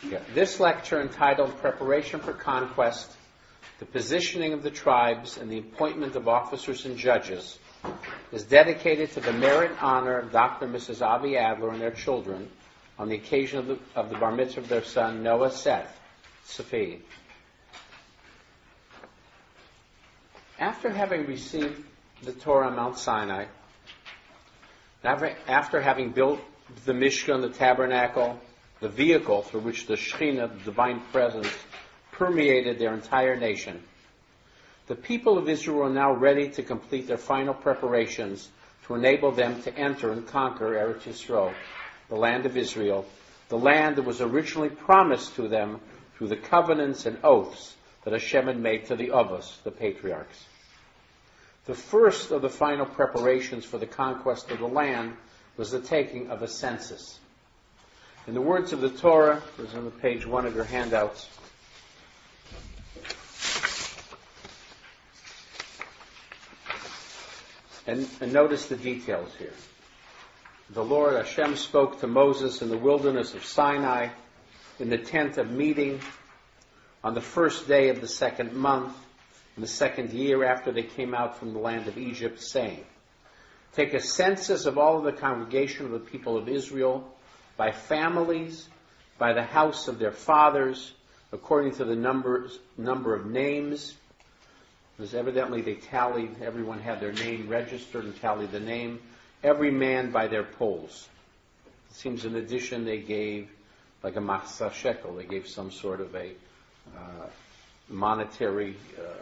This lecture, entitled Preparation for Conquest, the Positioning of the Tribes, and the Appointment of Officers and Judges, is dedicated to the merit and honor of Dr. and Mrs. Avi Adler and their children on the occasion of the bar mitzvah of their son, Noah Seth Safi. After having received the Torah on Mount Sinai, after having built the Mishkan, the tabernacle, the vehicle through which the Shekhinah, the divine presence, permeated their entire nation, the people of Israel are now ready to complete their final preparations to enable them to enter and conquer Eretz Yisrael, the land of Israel, the land that was originally promised to them through the covenants and oaths that Hashem had made to the Avos, the patriarchs. The first of the final preparations for the conquest of the land was the taking of a census. In the words of the Torah, it is on page 1 of your handouts, and notice the details here. The Lord Hashem spoke to Moses in the wilderness of Sinai in the tent of meeting on the first day of the second month in the second year after they came out from the land of Egypt, saying, "Take a census of all of the congregation of the people of Israel by families, by the house of their fathers, according to the number of names." Because evidently they tallied, everyone had their name registered and tallied the name, every man by their polls. It seems in addition they gave like a machzah shekel, they gave some sort of a monetary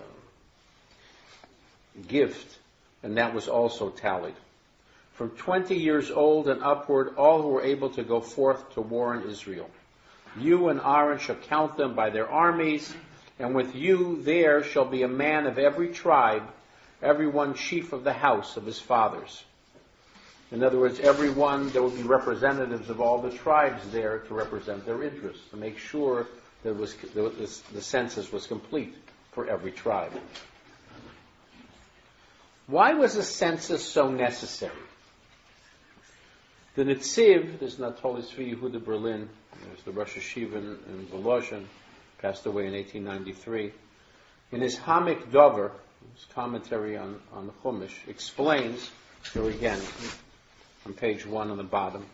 gift, and that was also tallied. From 20 years old and upward, all who were able to go forth to war in Israel. You and Aaron shall count them by their armies, and with you there shall be a man of every tribe, every one chief of the house of his fathers. In other words, everyone, there would be representatives of all the tribes there to represent their interests, to make sure that the census was complete for every tribe. Why was a census so necessary? The Netziv, this is Anatoly Tzvi Yehuda Berlin, there's the Rosh Hashiva in Volozhin, passed away in 1893. In his Hamik Dover, his commentary on the Chumash, explains, here again, on page 1 on the bottom,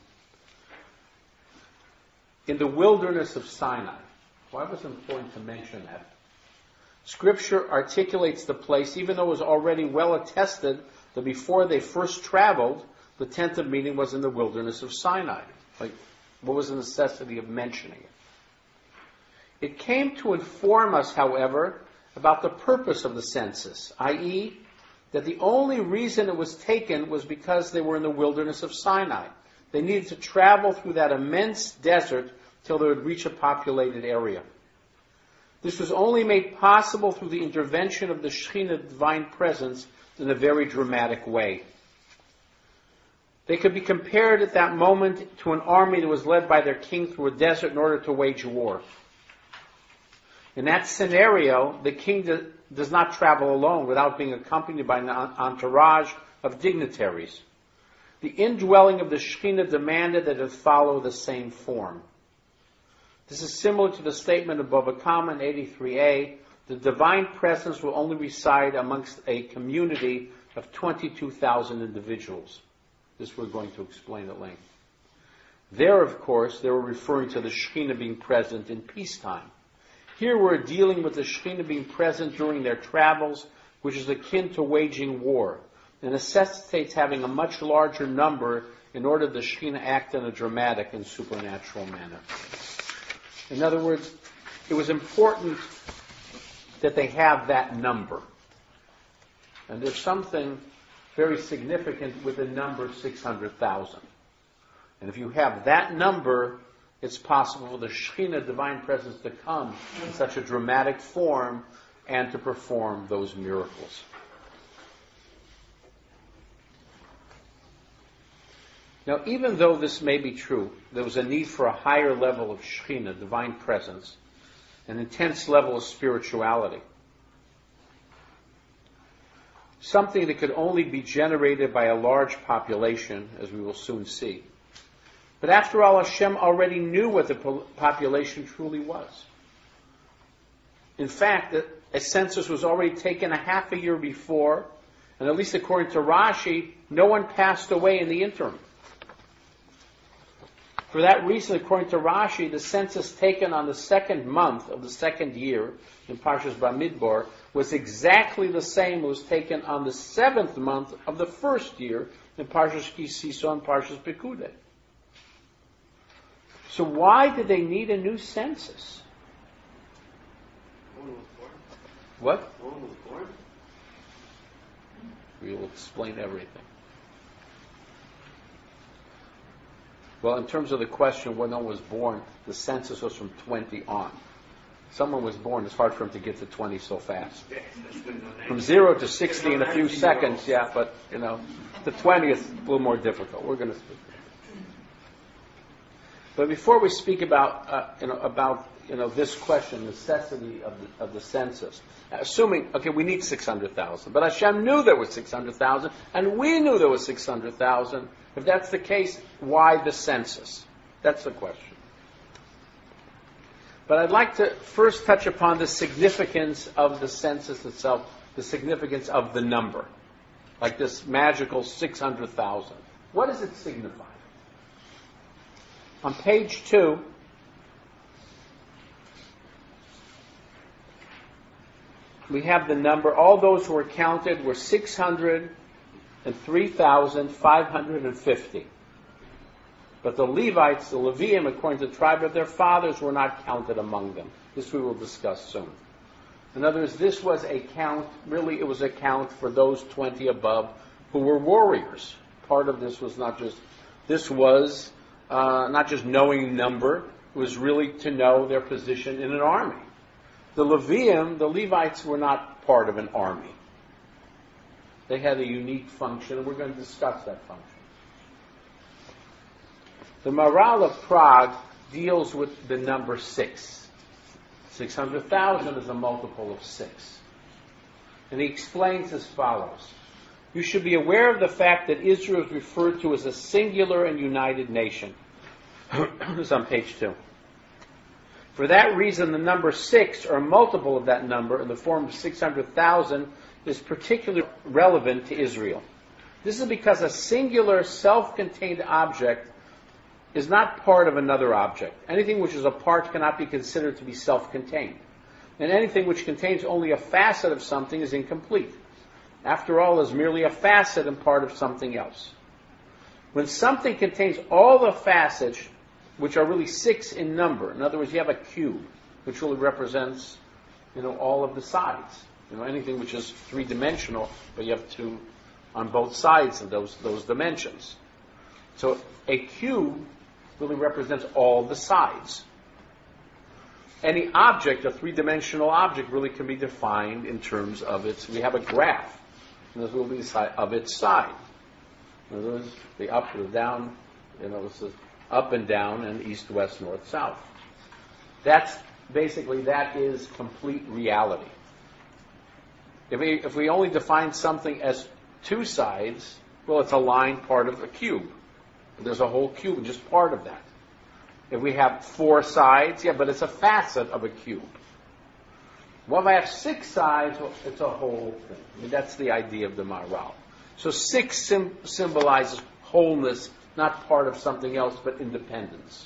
in the wilderness of Sinai. Why was it important to mention that? Scripture articulates the place, even though it was already well attested that before they first traveled, the tent of meeting was in the wilderness of Sinai. Like, what was the necessity of mentioning it? It came to inform us, however, about the purpose of the census, i.e., that the only reason it was taken was because they were in the wilderness of Sinai. They needed to travel through that immense desert till they would reach a populated area. This was only made possible through the intervention of the Shekhinah, divine presence, in a very dramatic way. They could be compared at that moment to an army that was led by their king through a desert in order to wage war. In that scenario, the king does not travel alone without being accompanied by an entourage of dignitaries. The indwelling of the Shekhinah demanded that it follow the same form. This is similar to the statement of Bava Kama in 83a, the divine presence will only reside amongst a community of 22,000 individuals. This we're going to explain at length. There, of course, they were referring to the Shekhinah being present in peacetime. Here we're dealing with the Shekhinah being present during their travels, which is akin to waging war. It necessitates having a much larger number in order the Shekhinah act in a dramatic and supernatural manner. In other words, it was important that they have that number. And there's something very significant with the number 600,000. And if you have that number, it's possible for the Shekhinah, divine presence, to come in such a dramatic form and to perform those miracles. Now, even though this may be true, there was a need for a higher level of Shekhinah, divine presence, an intense level of spirituality. Something that could only be generated by a large population, as we will soon see. But after all, Hashem already knew what the population truly was. In fact, a census was already taken a half a year before, and at least according to Rashi, no one passed away in the interim. For that reason, according to Rashi, the census taken on the second month of the second year in Parshas Bamidbar was exactly the same as was taken on the seventh month of the first year in Parshas Kisisa and Parshas Pekudei. So why did they need a new census? No one was born. What? No one was born. We will explain everything. Well, in terms of the question when one was born, the census was from 20 on. Someone was born, it's hard for him to get to 20 so fast. From 0 to 60 in a few seconds, yeah, but, the 20 is a little more difficult. We're going to speak. But before we speak about this question, necessity of the census, assuming, we need 600,000, but Hashem knew there was 600,000, and we knew there was 600,000. If that's the case, why the census? That's the question. But I'd like to first touch upon the significance of the census itself, the significance of the number, like this magical 600,000. What does it signify? On page 2, we have the number. All those who were counted were 603,550. But the Levites, the Levium, according to the tribe of their fathers, were not counted among them. This we will discuss soon. In other words, this was a count, really it was a count for those 20 above who were warriors. Part of this was not just knowing number, it was really to know their position in an army. The Levium, the Levites, were not part of an army. They had a unique function, and we're going to discuss that function. The Maharal of Prague deals with the number 6. 600,000 is a multiple of 6. And he explains as follows. You should be aware of the fact that Israel is referred to as a singular and united nation. This is on page 2. For that reason, the number 6, or a multiple of that number, in the form of 600,000, is particularly relevant to Israel. This is because a singular, self-contained object is not part of another object. Anything which is a part cannot be considered to be self-contained. And anything which contains only a facet of something is incomplete. After all, it is merely a facet and part of something else. When something contains all the facets, which are really 6 in number, in other words, you have a cube, which really represents, all of the sides. Anything which is three-dimensional, but you have 2 on both sides of those dimensions. So a cube really represents all the sides. Any object, a three-dimensional object, really can be defined in terms of we have a graph, and this will be the side of its side. In other words, the up, the down, this is up and down, and east, west, north, south. That is complete reality. If we only define something as 2 sides, well, it's a line part of a cube. There's a whole cube, just part of that. If we have 4 sides, but it's a facet of a cube. Well, if I have 6 sides, well, it's a whole thing. That's the idea of the Maharal. So 6 symbolizes wholeness, not part of something else, but independence.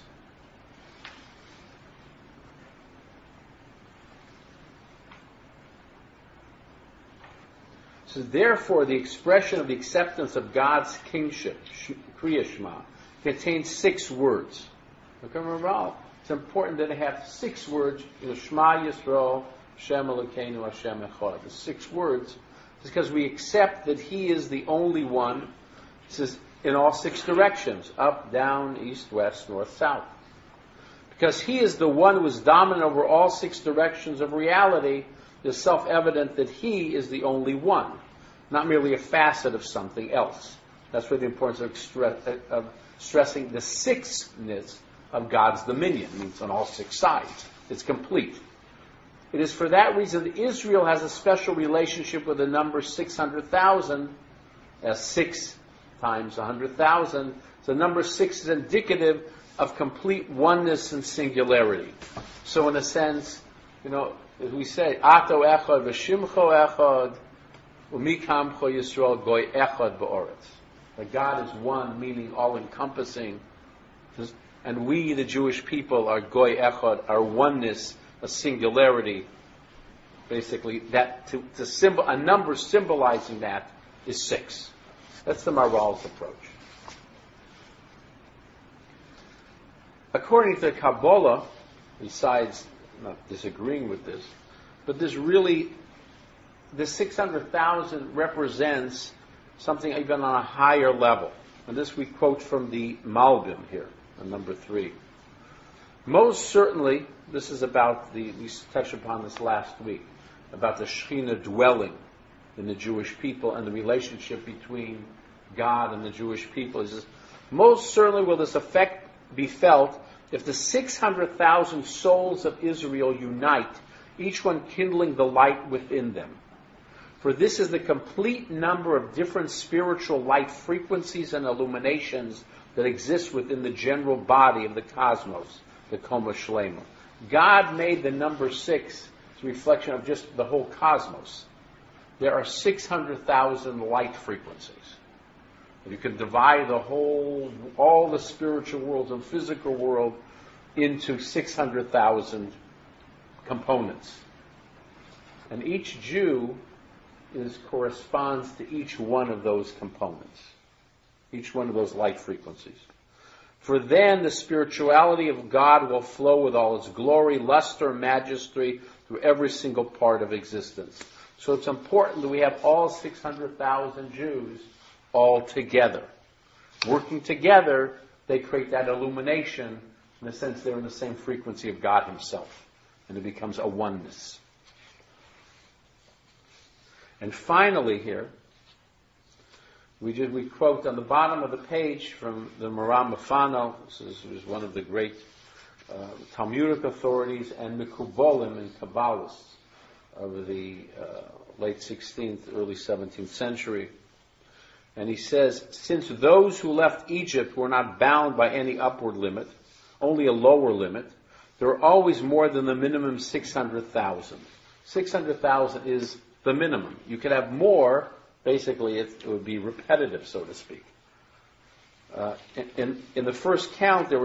So therefore, the expression of the acceptance of God's kingship, Kriya Shema, contains 6 words. Look at Maharal. It's important that it have 6 words. Shema Yisrael, Hashem Elokeinu, Hashem Echad. The 6 words is because we accept that He is the only one. It says in all 6 directions: up, down, east, west, north, south. Because He is the one who is dominant over all 6 directions of reality, it is self-evident that He is the only one, not merely a facet of something else. That's where the importance of stressing the 6ness of God's dominion. It means on all 6 sides. It's complete. It is for that reason that Israel has a special relationship with the number 600,000, as 6 times 100,000, So number 6 is indicative of complete oneness and singularity. So in a sense, as we say, Ato echad v'shimcho echad u'mikamcho Yisrael goy echad ba'oretz. That God is one, meaning all-encompassing, and we, the Jewish people, are goy echad, our oneness, a singularity. Basically, that a number symbolizing that is 6. That's the Maharal's approach. According to the Kabbalah, besides not disagreeing with this, but this 600,000 represents something even on a higher level. And this we quote from the Malbim here, on number 3. Most certainly, this is about we touched upon this last week, about the Shekhinah dwelling in the Jewish people and the relationship between God and the Jewish people. He says, most certainly will this effect be felt if the 600,000 souls of Israel unite, each one kindling the light within them. For this is the complete number of different spiritual light frequencies and illuminations that exist within the general body of the cosmos, the Koma Shlema. God made the number 6 as a reflection of just the whole cosmos. There are 600,000 light frequencies. You can divide all the spiritual worlds and physical world into 600,000 components. And each Jew corresponds to each one of those components, each one of those light frequencies. For then the spirituality of God will flow with all its glory, luster, majesty through every single part of existence. So it's important that we have all 600,000 Jews all together. Working together, they create that illumination. In a sense, they're in the same frequency of God Himself. And it becomes a oneness. And finally here, we quote on the bottom of the page from the Maram Mafano. This is one of the great Talmudic authorities and Mekubolim and Kabbalists of the late 16th, early 17th century. And he says, since those who left Egypt were not bound by any upward limit, only a lower limit, there are always more than the minimum 600,000. 600,000 is the minimum. You could have more, basically it would be repetitive, so to speak. In the first count, there were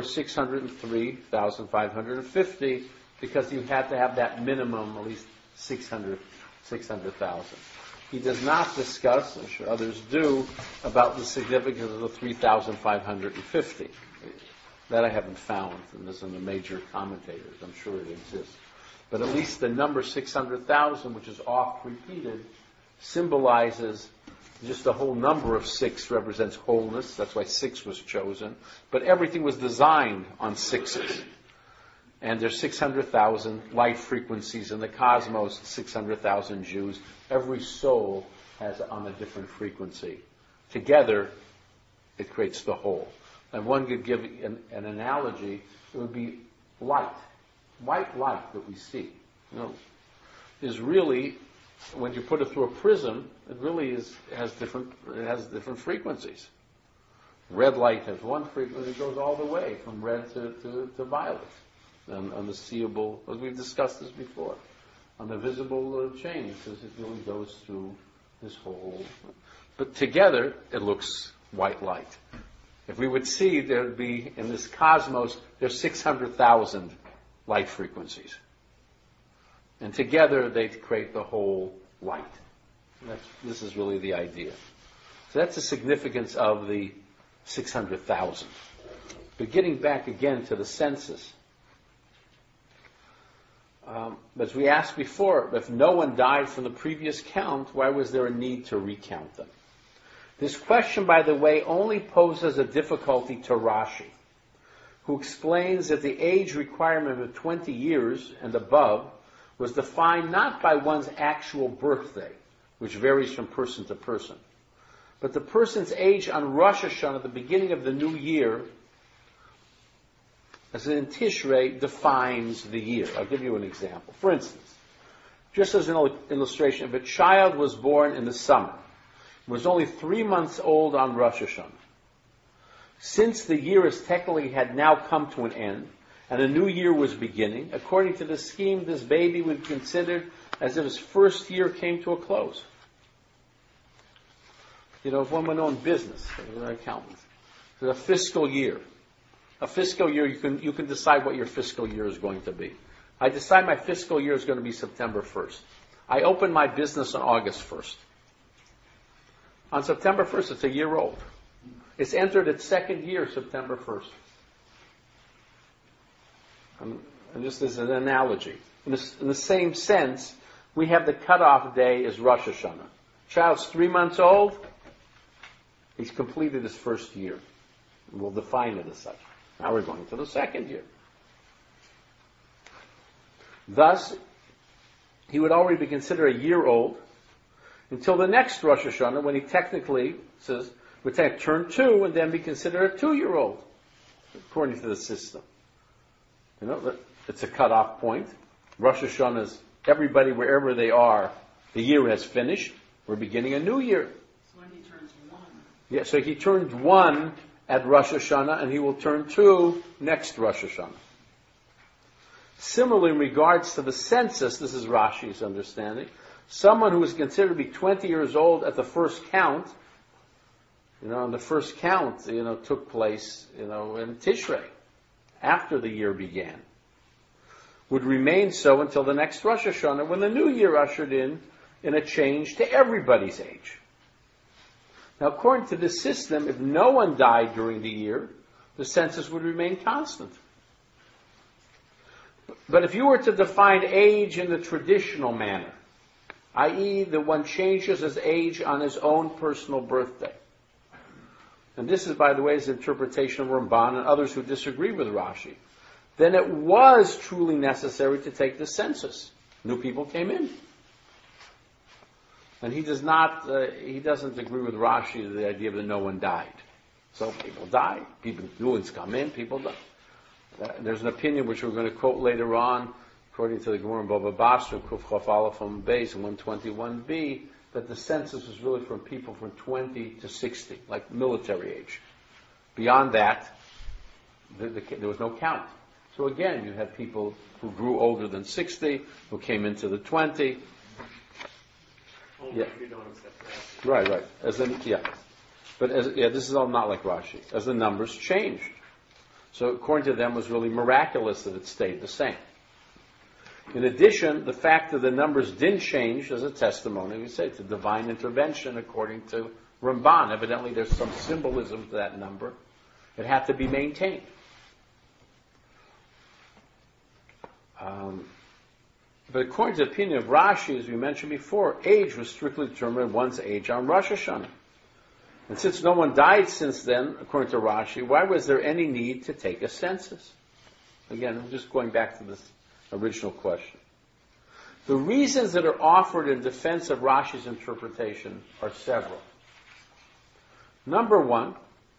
603,550 because you had to have that minimum, at least 600,000. He does not discuss, I'm sure others do, about the significance of the 3,550. That I haven't found, and this is in the major commentators. I'm sure it exists. But at least the number 600,000, which is oft repeated, symbolizes just the whole number of 6 represents wholeness. That's why 6 was chosen. But everything was designed on 6s. And there's 600,000 light frequencies in the cosmos, 600,000 Jews. Every soul has on a different frequency. Together, it creates the whole. And one could give an analogy. It would be light. White light that we see, is really, when you put it through a prism, it really has different frequencies. Red light has one frequency, it goes all the way from red to violet. And on the seeable, as we've discussed this before, on the visible chain, because it really goes through this whole. But together, it looks white light. If we would see, there would be, in this cosmos, there's 600,000 light frequencies. And together, they create the whole light. This is really the idea. So that's the significance of the 600,000. But getting back again to the census, as we asked before, if no one died from the previous count, why was there a need to recount them? This question, by the way, only poses a difficulty to Rashi, who explains that the age requirement of 20 years and above was defined not by one's actual birthday, which varies from person to person, but the person's age on Rosh Hashanah, at the beginning of the new year, as in Tishrei, defines the year. I'll give you an example. For instance, just as an illustration, if a child was born in the summer, was only 3 months old on Rosh Hashanah, Since the year as technically had now come to an end, and a new year was beginning, according to the scheme, this baby would be considered as if his first year came to a close. If one went on business, as an accountant, a fiscal year. A fiscal year, you can decide what your fiscal year is going to be. I decide my fiscal year is going to be September 1st. I open my business on August 1st. On September 1st, it's a year old. It's entered its second year, September 1st. And just as an analogy. In the same sense, we have the cutoff day as Rosh Hashanah. Child's 3 months old, he's completed his first year. And we'll define it as such. Now we're going to the second year. Thus, he would already be considered a year old until the next Rosh Hashanah, when he technically would turn 2 and then be considered a 2-year-old, according to the system. It's a cutoff point. Rosh Hashanah is everybody, wherever they are, the year has finished. We're beginning a new year. So when he turns 1. Yeah, so he turns 1 at Rosh Hashanah, and he will turn 2 next Rosh Hashanah. Similarly, in regards to the census, this is Rashi's understanding, someone who is considered to be 20 years old at the first count, and the first count, took place, in Tishrei, after the year began, would remain so until the next Rosh Hashanah, when the new year ushered in a change to everybody's age. Now, according to this system, if no one died during the year, the census would remain constant. But if you were to define age in the traditional manner, i.e., that one changes his age on his own personal birthday, and this is, by the way, his interpretation of Ramban and others who disagree with Rashi, then it was truly necessary to take the census. New people came in. And he doesn't agree with Rashi to the idea that no one died. So people die, new ones come in, people die. There's an opinion which we're going to quote later on, according to the Gemara in Bava Basra, Kuf Chaf Aleph from Beis, 121b, that the census was really from people from 20 to 60, like military age. Beyond that, there was no count. So again, you had people who grew older than 60, who came into the 20. Only if you don't accept that. Right. But this is all not like Rashi. As the numbers changed. So according to them, it was really miraculous that it stayed the same. In addition, the fact that the numbers didn't change as a testimony, we say, to divine intervention according to Ramban. Evidently, there's some symbolism to that number. It had to be maintained. But according to the opinion of Rashi, as we mentioned before, age was strictly determined one's age on Rosh Hashanah. And since no one died since then, according to Rashi, why was there any need to take a census? Again, I'm just going back to this original question. The reasons that are offered in defense of Rashi's interpretation are several. Number one,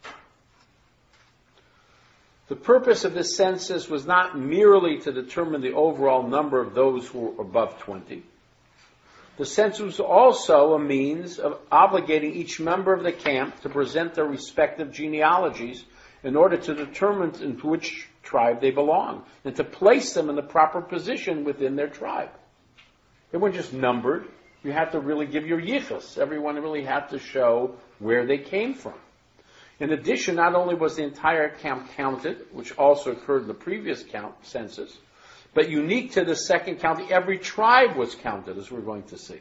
the purpose of this census was not merely to determine the overall number of those who were above 20. The census was also a means of obligating each member of the camp to present their respective genealogies in order to determine into which tribe they belong and to place them in the proper position within their tribe. They weren't just numbered. You had to really give your yichus. Everyone really had to show where they came from. In addition, not only was the entire camp counted, which also occurred in the previous census, but unique to the second count, every tribe was counted, as we're going to see.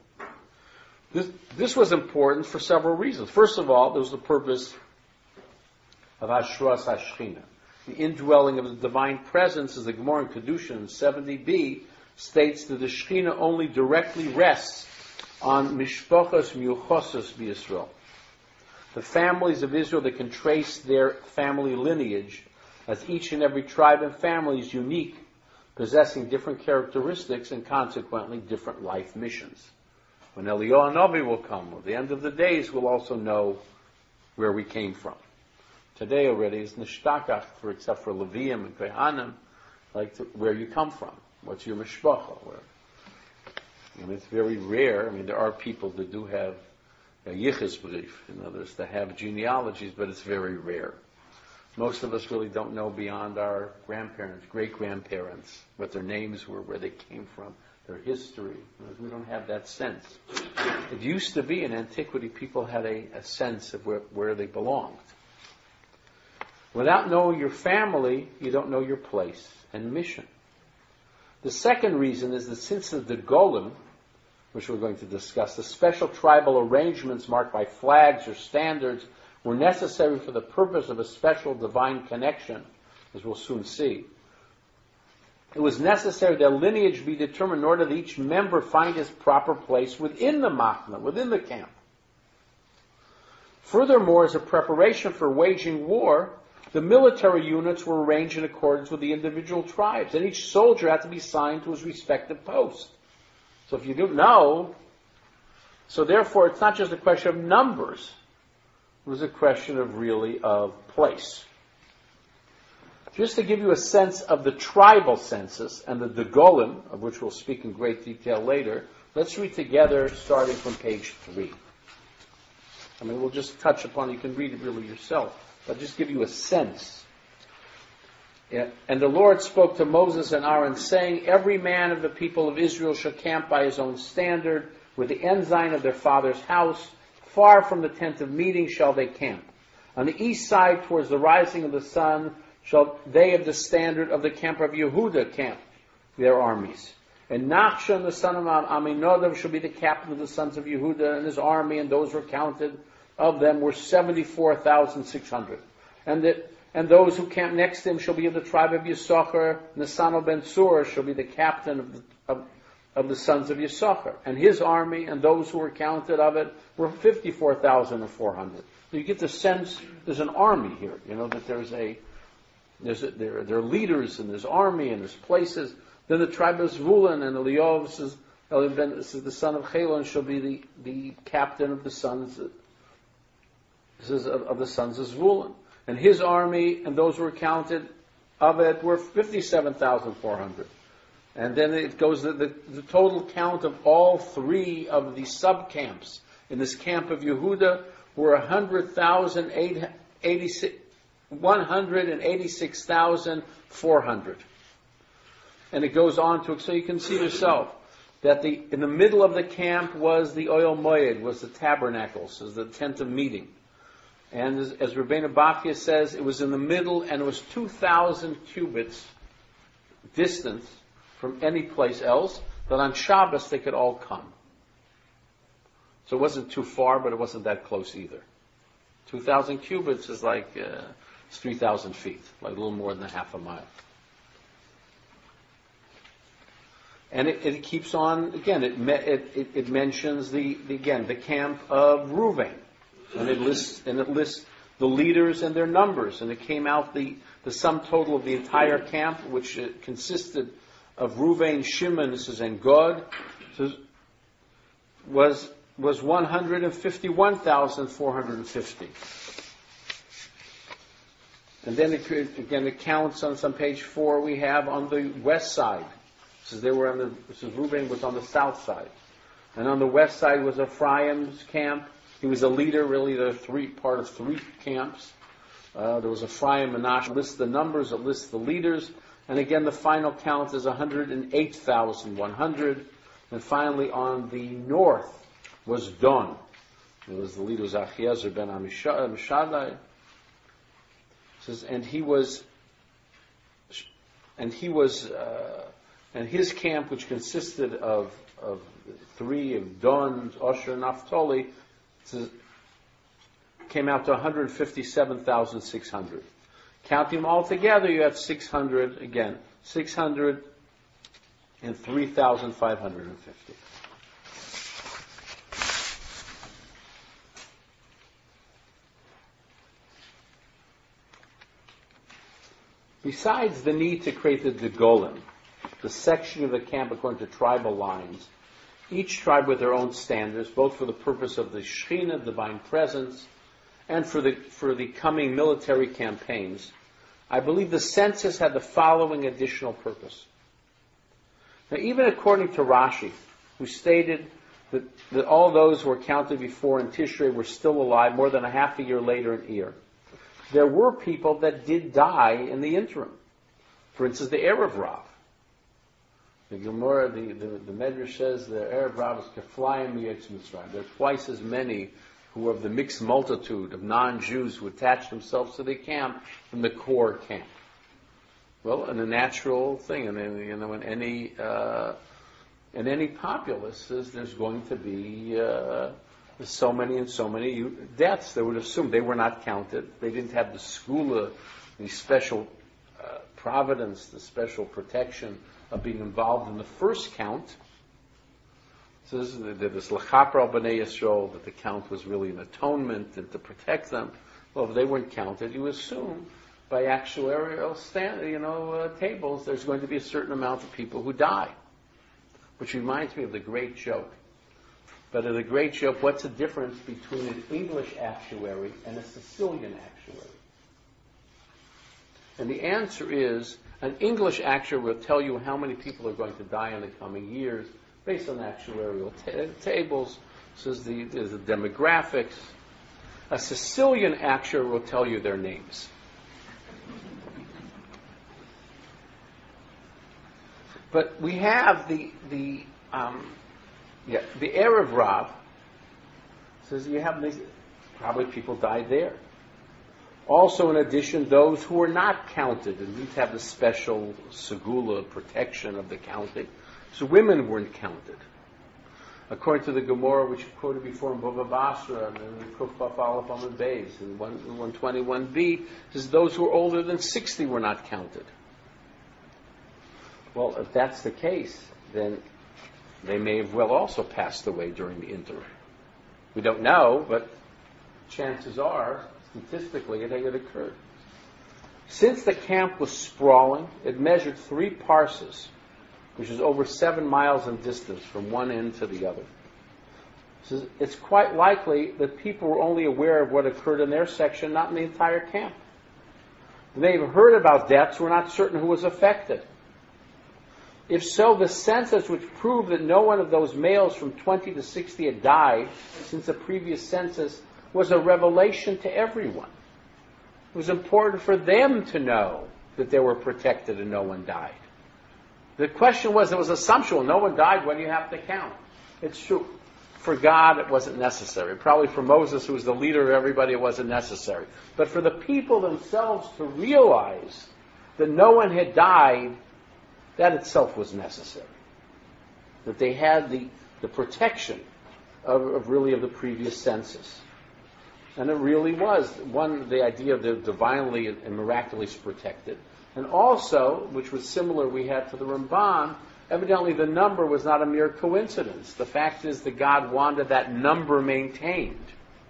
This was important for several reasons. First of all, there was the purpose of Hashras HaShechina, the indwelling of the divine presence, as the Gemara in Kedushin 70b states that the Shechina only directly rests on Mishpachas Miuchosas B'Yisrael, the families of Israel that can trace their family lineage, as each and every tribe and family is unique, possessing different characteristics and consequently different life missions. When Eliyahu Hanavi will come, at the end of the days, we'll also know where we came from. Today already is nishtakach, except for Leviim and Kohanim, where you come from. What's your mishpacha? It's very rare. There are people that do have a yichus brief, in other words, to have genealogies, but it's very rare. Most of us really don't know beyond our grandparents, great-grandparents, what their names were, where they came from, their history. We don't have that sense. It used to be in antiquity, people had a sense of where they belonged. Without knowing your family, you don't know your place and mission. The second reason is that since the Golim, which we're going to discuss, the special tribal arrangements marked by flags or standards were necessary for the purpose of a special divine connection, as we'll soon see. It was necessary that lineage be determined in order that each member find his proper place within the machna, within the camp. Furthermore, as a preparation for waging war, the military units were arranged in accordance with the individual tribes, and each soldier had to be assigned to his respective post. So if you don't know, so therefore it's not just a question of numbers, it was a question of place. Just to give you a sense of the tribal census and the Degolim, of which we'll speak in great detail later, let's read together starting from page 3. We'll just touch upon it. You can read it really yourself. I'll just give you a sense. Yeah. And the Lord spoke to Moses and Aaron, saying, every man of the people of Israel shall camp by his own standard, with the ensign of their father's house. Far from the tent of meeting shall they camp. On the east side, towards the rising of the sun, shall they of the standard of the camp of Yehuda camp, their armies. And Nachshon, the son of Aminadav, shall be the captain of the sons of Yehuda and his army, and those were counted of them were 74,600. And those who camp next to him shall be of the tribe of Yisachar. Nesano ben Sur shall be the captain of the sons of Yisachar. And his army and those who were counted of it were 54,400. So you get the sense there's an army here. That there are leaders and there's army and there's places. Then the tribe of Zvulun and Eliyav says the son of Chelon shall be the captain of the sons of Zvulun. And his army and those who were counted of it were 57,400. And then it goes the total count of all three of the sub-camps in this camp of Yehuda were 186,400. And it goes on to, so you can see yourself, that in the middle of the camp was the Oil Moed, was the tabernacles, was the tent of meeting. And as Rabbeinu Bachya says, it was in the middle and it was 2,000 cubits distance from any place else, that on Shabbos they could all come. So it wasn't too far, but it wasn't that close either. 2,000 cubits is like it's 3,000 feet, like a little more than a half a mile. And it keeps on, again, it mentions the camp of Reuven. And it lists the leaders and their numbers. And it came out the sum total of the entire camp, which consisted of Reuven, Shimon, and Gad, was 151,450. And then it counts on some page 4 we have on the west side. Reuben was on the south side. And on the west side was Ephraim's camp. He was a leader, really, part of three camps. There was Ephraim, Manasseh. It lists the numbers, it lists the leaders. And again, the final count is 108,100. And finally, on the north was Don. It was the leader, Achiezer ben Amishadai. It says, and his camp, which consisted of three of Don, Osher, Naphtali, came out to 157,600. Counting them all together, you have 603,550. Besides the need to create the Degolim, the section of the camp according to tribal lines, each tribe with their own standards, both for the purpose of the Shekhinah, divine presence, and for the coming military campaigns, I believe the census had the following additional purpose. Now, even according to Rashi, who stated that all those who were counted before in Tishrei were still alive more than a half a year later in Iyar. There were people that did die in the interim. For instance, the Erev Rav. The Gemara, the Medrash says the Erev Rav is Keflayim Yetz Mitzrayim. There are twice as many who were of the mixed multitude of non-Jews who attached themselves to the camp from the core camp. Well, and a natural thing, and in any populace, there's going to be so many and so many deaths. They would assume they were not counted. They didn't have the skula, the special providence, the special protection of being involved in the first count. So this l'chapra b'nei Yisrael, that the count was really an atonement and to protect them. Well, if they weren't counted, you assume by actuarial tables, there's going to be a certain amount of people who die. Which reminds me of the great joke. But in the great joke, what's the difference between an English actuary and a Sicilian actuary? And the answer is, an English actuary will tell you how many people are going to die in the coming years based on actuarial tables. Says there's the demographics. A Sicilian actuary will tell you their names. But we have the Erev Rav says you have probably people died there. Also, in addition, those who were not counted, and these have the special segula protection of the counting. So women weren't counted. According to the Gemara, which we quoted before in Bava Basra, and in Kufaf Aleph Amud Beis, in 121b, says those who were older than 60 were not counted. Well, if that's the case, then they may have well also passed away during the interim. We don't know, but chances are, statistically, it had occurred. Since the camp was sprawling, it measured 3 parses, which is over 7 miles in distance from one end to the other. So it's quite likely that people were only aware of what occurred in their section, not in the entire camp. They have heard about deaths, were not certain who was affected. If so, the census which proved that no one of those males from 20 to 60 had died since the previous census was a revelation to everyone. It was important for them to know that they were protected and no one died. The question was, there was assumption, well, no one died, when do you have to count? It's true. For God, it wasn't necessary. Probably for Moses, who was the leader of everybody, it wasn't necessary. But for the people themselves to realize that no one had died, that itself was necessary. That they had the protection of the previous census. And it really was, the idea of the divinely and miraculously protected. And also, which was similar we had to the Ramban, evidently the number was not a mere coincidence. The fact is that God wanted that number maintained.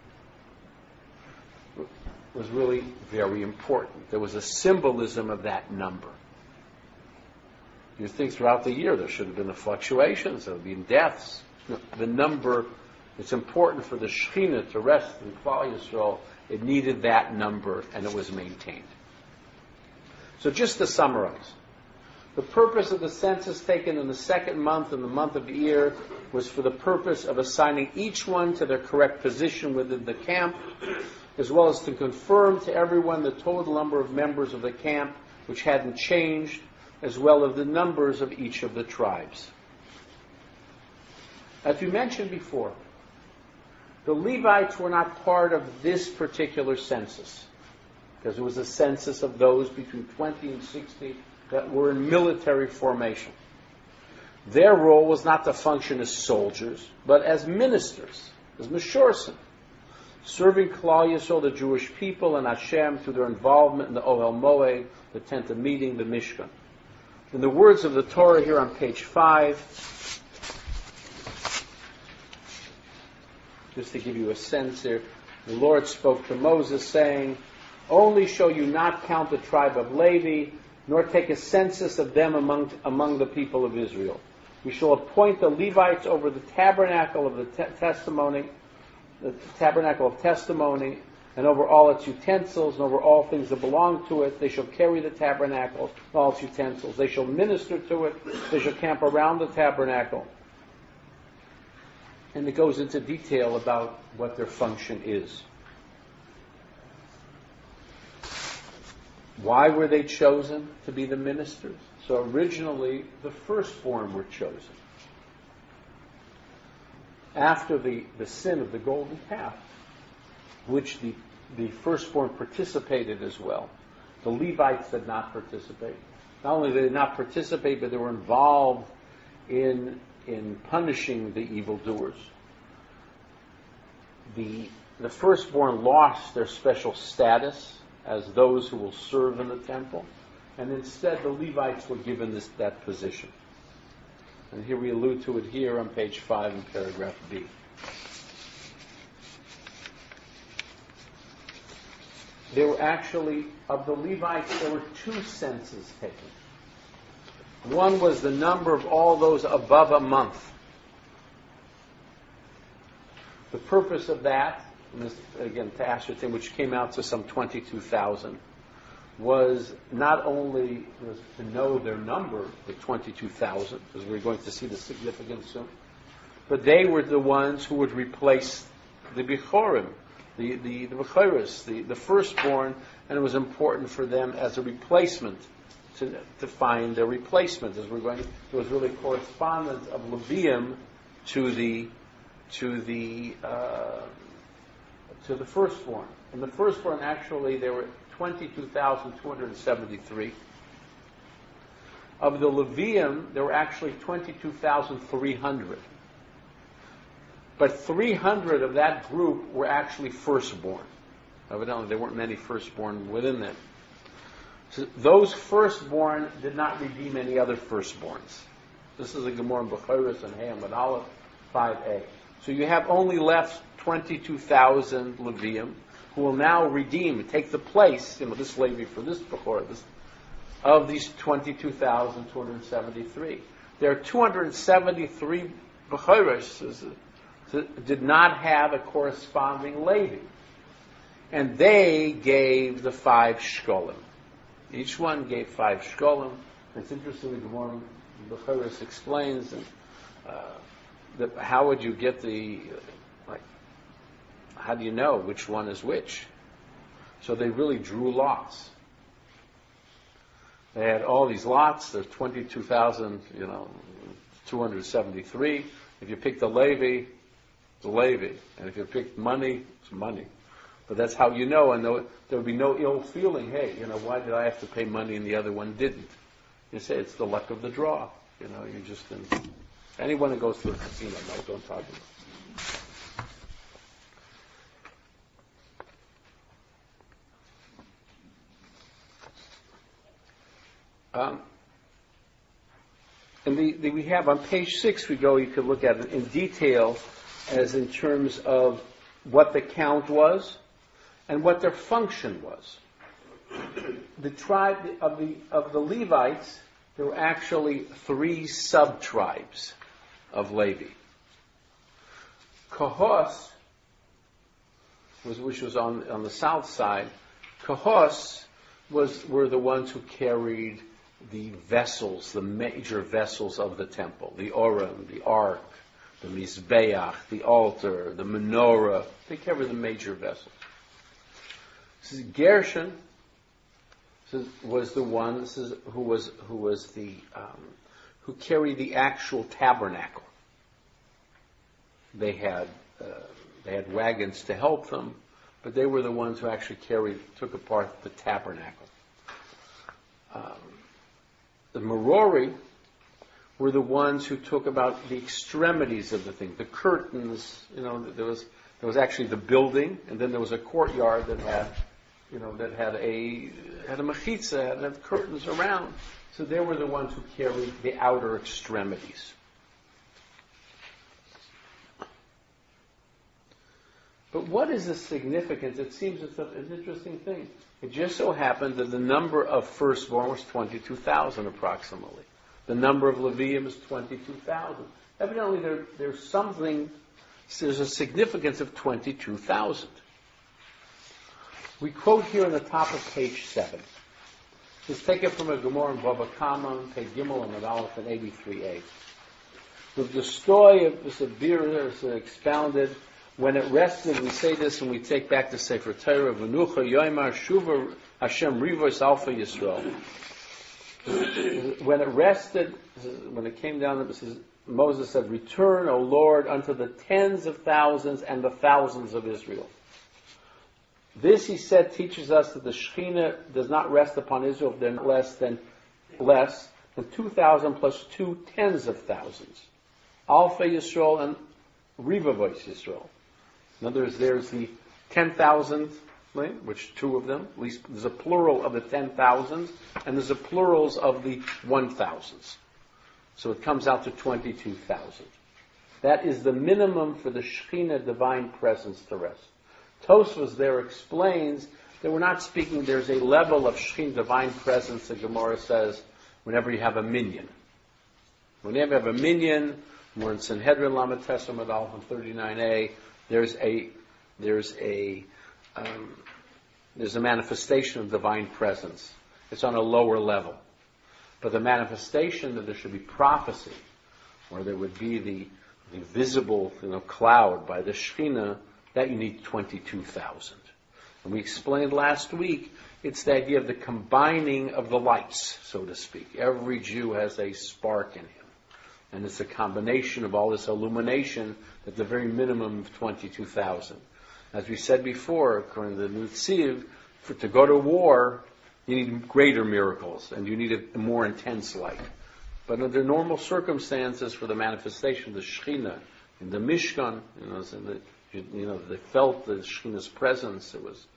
It was really very important. There was a symbolism of that number. You think throughout the year there should have been the fluctuations, there would have been deaths. The number, it's important for the Shekhinah to rest in Klal Yisrael. It needed that number, and it was maintained. So just to summarize, the purpose of the census taken in the second month, in the month of Iyar, was for the purpose of assigning each one to their correct position within the camp, as well as to confirm to everyone the total number of members of the camp, which hadn't changed, as well as the numbers of each of the tribes. As we mentioned before, the Levites were not part of this particular census, because it was a census of those between 20 and 60 that were in military formation. Their role was not to function as soldiers, but as ministers, as meshorsim, serving Klal Yisrael, the Jewish people, and Hashem through their involvement in the Ohel Moed, the tent of meeting, the Mishkan. In the words of the Torah here on page 5, just to give you a sense here, the Lord spoke to Moses saying, "Only shall you not count the tribe of Levi, nor take a census of them among the people of Israel. You shall appoint the Levites over the tabernacle of the testimony, and over all its utensils, and over all things that belong to it. They shall carry the tabernacle and all its utensils. They shall minister to it. They shall camp around the tabernacle. And it goes into detail about what their function is. Why were they chosen to be the ministers? So originally, the firstborn were chosen. After the sin of the golden calf, which the firstborn participated as well. The Levites did not participate. Not only did they not participate, but they were involved in punishing the evildoers. The firstborn lost their special status as those who will serve in the temple, and instead the Levites were given that position. And here we allude to it here on page 5 in paragraph B. There were actually, of the Levites, there were 2 census taken. One was the number of all those above a month. The purpose of that, and this, again, to ascertain, which came out to some 22,000, was not only to know their number, the 22,000, because we're going to see the significance soon, but they were the ones who would replace the Bichorim, the Bechoros, the firstborn, and it was important for them as a replacement to find their replacement. As we're going, there was really correspondence of Levium to the firstborn. And the firstborn, actually, there were 22,273. Of the Levium, there were actually 22,300. But 300 of that group were actually firstborn. Evidently, there weren't many firstborn within them. So those firstborn did not redeem any other firstborns. This is a Gemara in Bechoros and Hey Amud Aleph 5a. So you have only left 22,000 Levium who will now redeem, take the place, this Levi for this Bechor, of these 22,273. There are 273 Bechoros did not have a corresponding Levi. And they gave the 5 shkolim. Each one gave 5 shkolim. It's interesting, the Gemara Bechoros explains that how would you get how do you know which one is which? So they really drew lots. They had all these lots. There's 22,273. If you picked the Levi, it's a Levi. And if you picked money, it's money. But that's how you know, and there would be no ill feeling. Hey, why did I have to pay money and the other one didn't? You say it's the luck of the draw. You just didn't. Anyone who goes to a casino knows what I'm talking about. And we have on page 6, you could look at it in detail as in terms of what the count was and what their function was. The tribe of the Levites, there were actually 3 sub-tribes of Levi. Kohos, which was on the south side, Kohos were the ones who carried the vessels, the major vessels of the temple, the Orem, the Ark, the Mizbeach, the altar, the menorah. They carried the major vessels. Gershon was the one who carried the actual tabernacle. They had wagons to help them, but they were the ones who actually took apart the tabernacle. The Merori were the ones who took about the extremities of the thing, the curtains. There was actually the building, and then there was a courtyard that had a mechitza, had curtains around. So they were the ones who carried the outer extremities. But what is the significance? It seems it's an interesting thing. It just so happened that the number of firstborn was 22,000 approximately. The number of Levium is 22,000. Evidently there's a significance of 22,000. We quote here on the top of page 7. Let's take it from a Gemara in Bava Kama, page Gimel and Aleph and 83a. the story of the Sabir is expounded. When it rested, we say this when we take back the Sefer Torah, V'nucha yoymar shuva Hashem rivos alpha Yisrael. When it rested, when it came down, it says, Moses said, "Return, O Lord, unto the tens of thousands and the thousands of Israel." This, he said, teaches us that the Shekhinah does not rest upon Israel if they're less than 2,000 plus 2 tens of thousands. Alpha Yisrael and Rivavos Yisrael. In other words, there's the 10,000, which two of them, at least there's a plural of the 10,000s, and there's a plurals of the 1,000s. So it comes out to 22,000. That is the minimum for the Shekhinah divine presence to rest. Tosfos there explains that we're not speaking, there's a level of Shekhinah divine presence, the Gemara says, whenever you have a minyan. Whenever you have a minyan, we're in Sanhedrin Lamed Testament Alpha 39a, there's a manifestation of divine presence. It's on a lower level. But the manifestation that there should be prophecy, or there would be the visible cloud by the Shekhinah, that you need 22,000. And we explained last week, it's the idea of the combining of the lights, so to speak. Every Jew has a spark in him. And it's a combination of all this illumination at the very minimum of 22,000. As we said before, according to the Nutziv, to go to war, you need greater miracles, and you need a more intense light. But under normal circumstances, for the manifestation of the Shekhinah in the Mishkan, they felt the Shekhinah's presence. It was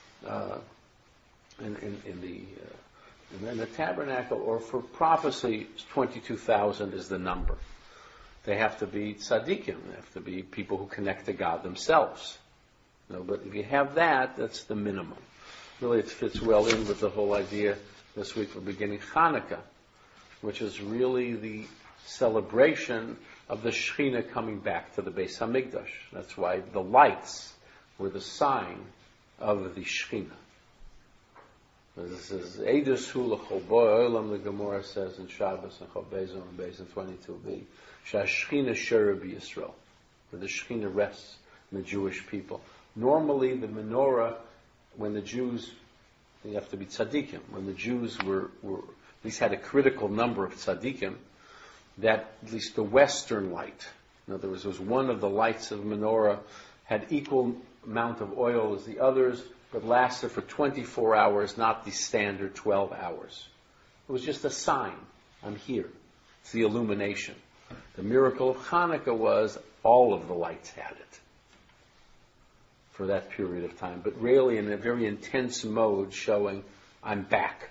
in the tabernacle, or for prophecy, 22,000 is the number. They have to be tzaddikim. They have to be people who connect to God themselves. But if you have that, that's the minimum. Really, it fits well in with the whole idea this week we're beginning Hanukkah, which is really the celebration of the Shekhinah coming back to the Beis Hamikdash. That's why the lights were the sign of the Shekhinah. This is Eidus Hu L'Chol Bo Olam, the Gemara says in Shabbos and Chol Bezon and Bezon 22b, Shashchina Shera B'Yisrael, where the Shekhinah rests in the Jewish people. Normally, the menorah, when the Jews, you have to be tzaddikim, when the Jews were at least had a critical number of tzaddikim, that at least the western light, in other words, was one of the lights of the menorah, had equal amount of oil as the others, but lasted for 24 hours, not the standard 12 hours. It was just a sign. I'm here. It's the illumination. The miracle of Hanukkah was all of the lights had it for that period of time, but really in a very intense mode, showing I'm back.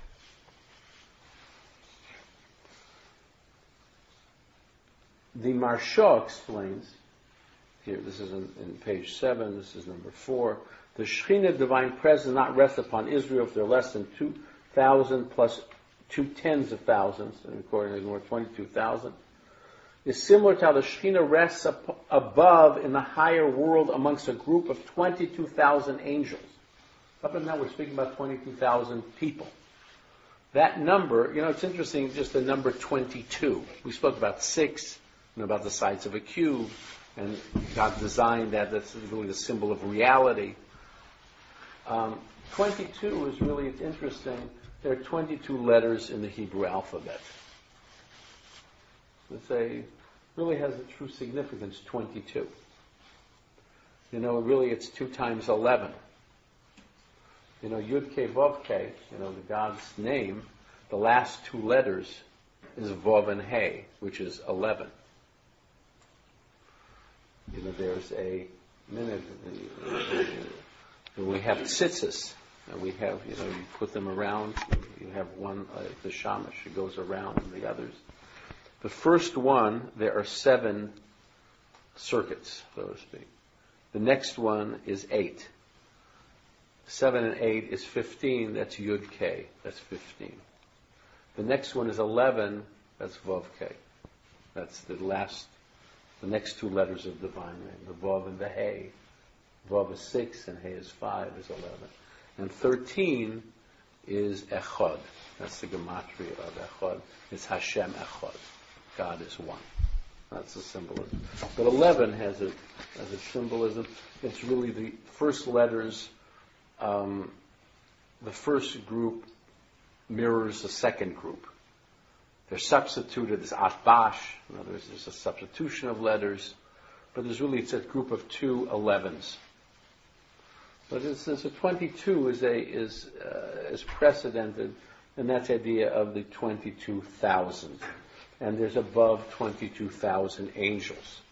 The Maharsha explains, here, this is in page 7, this is number 4, the Shekhinah divine presence not rest upon Israel if they're less than 2,000 plus 2 tens of thousands, and according to more 22,000, is similar to how the Shekhinah rests above in the higher world amongst a group of 22,000 angels. Up and now we're speaking about 22,000 people. That number, it's interesting, just the number 22. We spoke about 6, about the sides of a cube, and God designed that. That's really the symbol of reality. 22 is really, it's interesting, there are 22 letters in the Hebrew alphabet. It really has a true significance, 22. Really it's 2 times 11. Yud Kei Vav Kei, the God's name, the last 2 letters is Vav and Hey, which is 11. There's a minute, we have tzitzis, and we have, you put them around, you have one, the shamash, it goes around the others. The first one, there are 7 circuits, so to speak. The next one is 8. 7 and 8 is 15, that's Yud Kei, that's 15. The next one is 11, that's Vav Kei. That's the next 2 letters of divine name, the Vav and the Hey. Vav is 6 and Hey is 5 is 11. And 13 is Echad. That's the gematria of Echad. It's Hashem Echad. God is one. That's the symbolism. But 11 has a symbolism. It's really the first letters. The first group mirrors the second group. They're substituted as atbash. In other words, there's a substitution of letters. But it's a group of 2 11s. But there's a 22 is precedented, and that's the idea of the 22,000. And there's above 22,000 angels.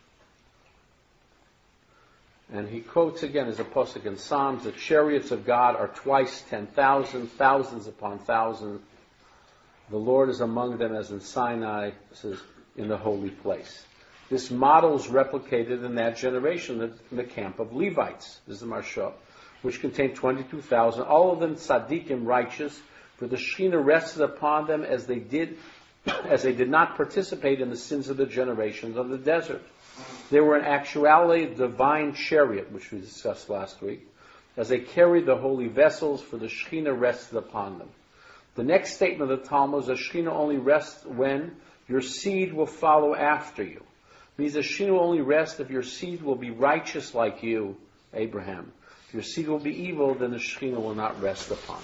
And he quotes again as a pasuk in Psalms, the chariots of God are twice 10,000, thousands upon thousands. The Lord is among them as in Sinai, says, in the holy place. This model is replicated in that generation in the camp of Levites. This is the Maharsha, which contained 22,000, all of them tzaddikim, righteous, for the Shekhinah rested upon them as they did not participate in the sins of the generations of the desert. They were in actuality a divine chariot, which we discussed last week, as they carried the holy vessels, for the Shekhinah rested upon them. The next statement of the Talmud is, the Shekhinah only rests when your seed will follow after you. It means the Shekhinah will only rest if your seed will be righteous like you, Abraham. If your seed will be evil, then the Shekhinah will not rest upon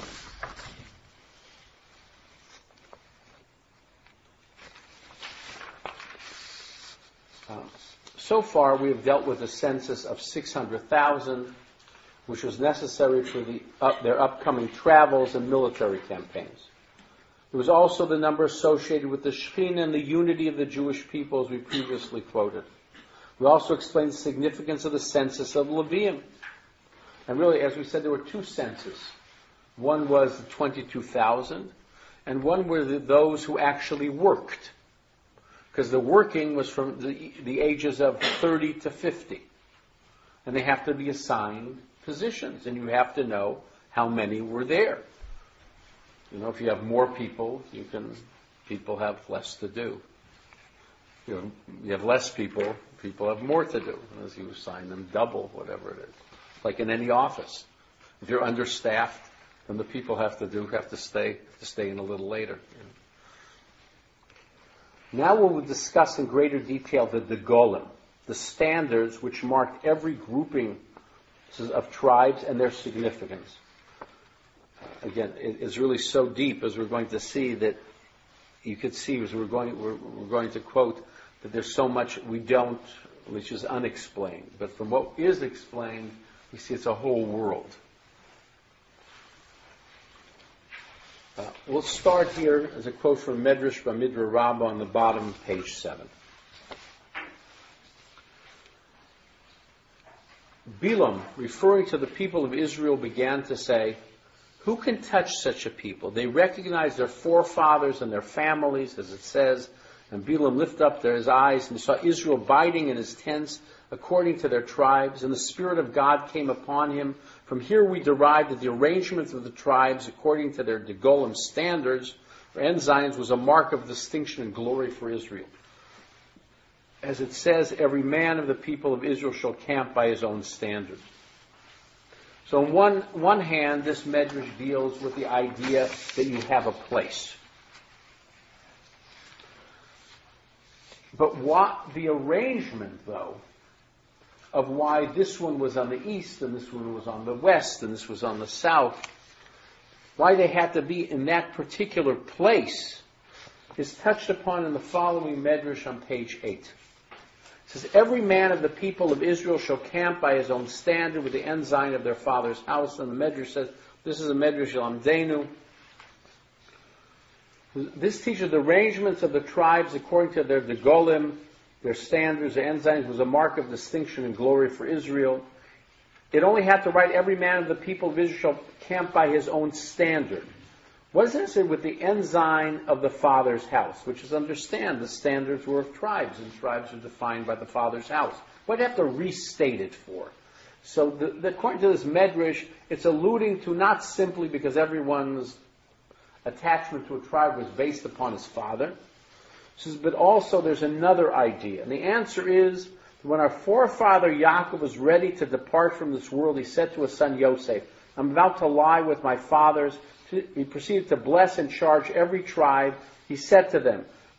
them. So far, we have dealt with a census of 600,000, which was necessary for their upcoming travels and military campaigns. It was also the number associated with the Shekhinah and the unity of the Jewish people, as we previously quoted. We also explained the significance of the census of Levium. And really, as we said, there were 2 censuses. One was the 22,000, and one were those who actually worked. Because the working was from the ages of 30 to 50. And they have to be assigned positions, and you have to know how many were there. If you have more people, people have less to do. You have less people have more to do, as you assign them double, whatever it is. Like in any office. If you're understaffed, then the people have to stay in a little later. Now we will discuss in greater detail the Degolim, the standards which marked every grouping of tribes and their significance. Again, it is really so deep, as we're going to see, that you could see, as we're going to quote, that there's so much we don't, which is unexplained. But from what is explained, we see it's a whole world. We'll start here as a quote from Medrash Bamidbar Rabbah on the bottom, page 7. Bilam, referring to the people of Israel, began to say, who can touch such a people? They recognized their forefathers and their families, as it says, and Bilam lifted up his eyes and saw Israel abiding in his tents according to their tribes, and the Spirit of God came upon him. From here we derive that the arrangement of the tribes according to their Degolim standards, or ensigns, was a mark of distinction and glory for Israel. As it says, every man of the people of Israel shall camp by his own standards. So on one hand, this medrash deals with the idea that you have a place. But what the arrangement, though, of why this one was on the east and this one was on the west and this was on the south, why they had to be in that particular place, is touched upon in the following medrash on page 8. It says, every man of the people of Israel shall camp by his own standard with the ensign of their father's house. And the medrash says, this is a medrash Lamdenu. This teaches the arrangements of the tribes according to their Degolim, their standards, their ensigns, was a mark of distinction and glory for Israel. It only had to write, every man of the people of Israel shall camp by his own standard. What does it say with the ensign of the father's house? Which is, understand, the standards were of tribes, and tribes are defined by the father's house. What do you have to restate it for? So according to this medrash, it's alluding to not simply because everyone's attachment to a tribe was based upon his father. It says, but also there's another idea. And the answer is, when our forefather Yaakov was ready to depart from this world, he said to his son Yosef, I'm about to lie with my fathers. He proceeded to bless and charge every tribe. He said to them,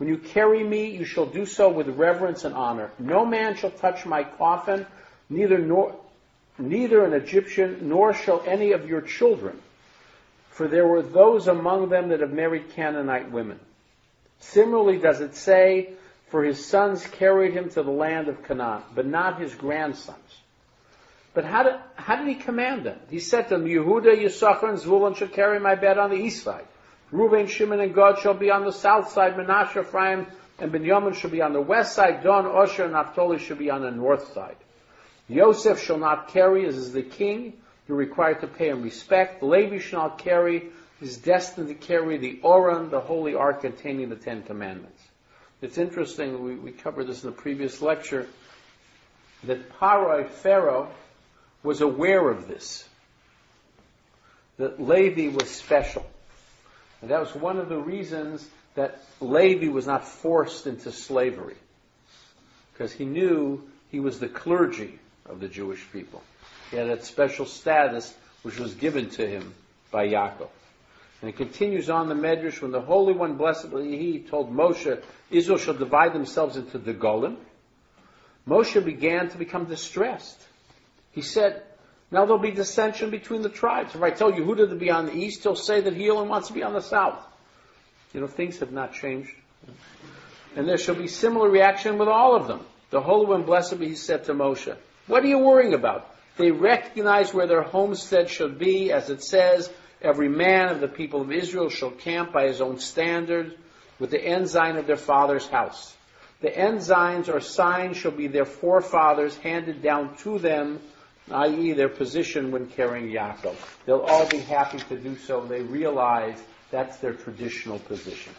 When you carry me, you shall do so with reverence and honor. No man shall touch my coffin, neither an Egyptian, nor shall any of your children. For there were those among them that have married Canaanite women. Similarly does it say, for his sons carried him to the land of Canaan, but not his grandsons. But how did he command them? He said to them, Yehuda, Yisachar, and Zvulun shall carry my bed on the east side. Reuben, Shimon, and Gad shall be on the south side. Menashe, Ephraim, and Binyamin shall be on the west side. Dan, Asher, and Naphtali shall be on the north side. Yosef shall not carry, as is the king. You're required to pay him respect. Levi shall not carry, is destined to carry the Oran, the holy ark containing the Ten Commandments. It's interesting, we covered this in the previous lecture, that Parai, Pharaoh, was aware of this. That Levi was special. And that was one of the reasons that Levi was not forced into slavery. Because he knew he was the clergy of the Jewish people. He had that special status which was given to him by Yaakov. And it continues on the Medrash, when the Holy One, blessed be He, told Moshe, Israel shall divide themselves into the Golim. Moshe began to become distressed. He said, now there'll be dissension between the tribes. If I tell Yehuda to be on the east, he'll say that he only wants to be on the south. Things have not changed. And there shall be similar reaction with all of them. The Holy One, blessed be He, said to Moshe, what are you worrying about? They recognize where their homestead should be, as it says, every man of the people of Israel shall camp by his own standard with the ensign of their father's house. The ensigns or signs shall be their forefathers handed down to them, i.e. their position when carrying Yaakov. They'll all be happy to do so. They realize that's their traditional position.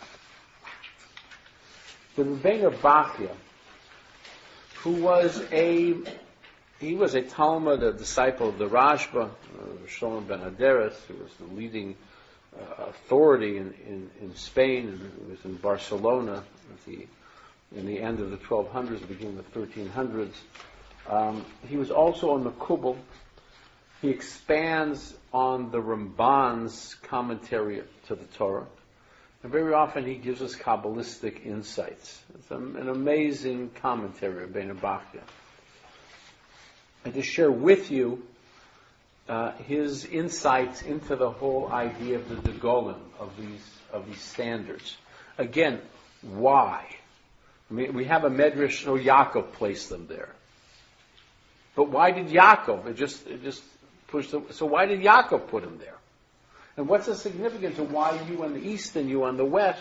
The Rebbeinu Bachya, who was a Talmud, a disciple of the Rashba, Shlomo ben Aderes, who was the leading authority in Spain, and who was in Barcelona in the end of the 1200s, the beginning of the 1300s. He was also on the Makubal. He expands on the Ramban's commentary to the Torah. And very often he gives us Kabbalistic insights. It's an amazing commentary of Rebbeinu Bachya. And to share with you his insights into the whole idea of the Degolim, of these standards. Again, why? I mean, we have a Medrash, so Yaakov placed them there. But why did Yaakov? It just pushed them. So why did Yaakov put him there? And what's the significance of why you on the east and you on the west?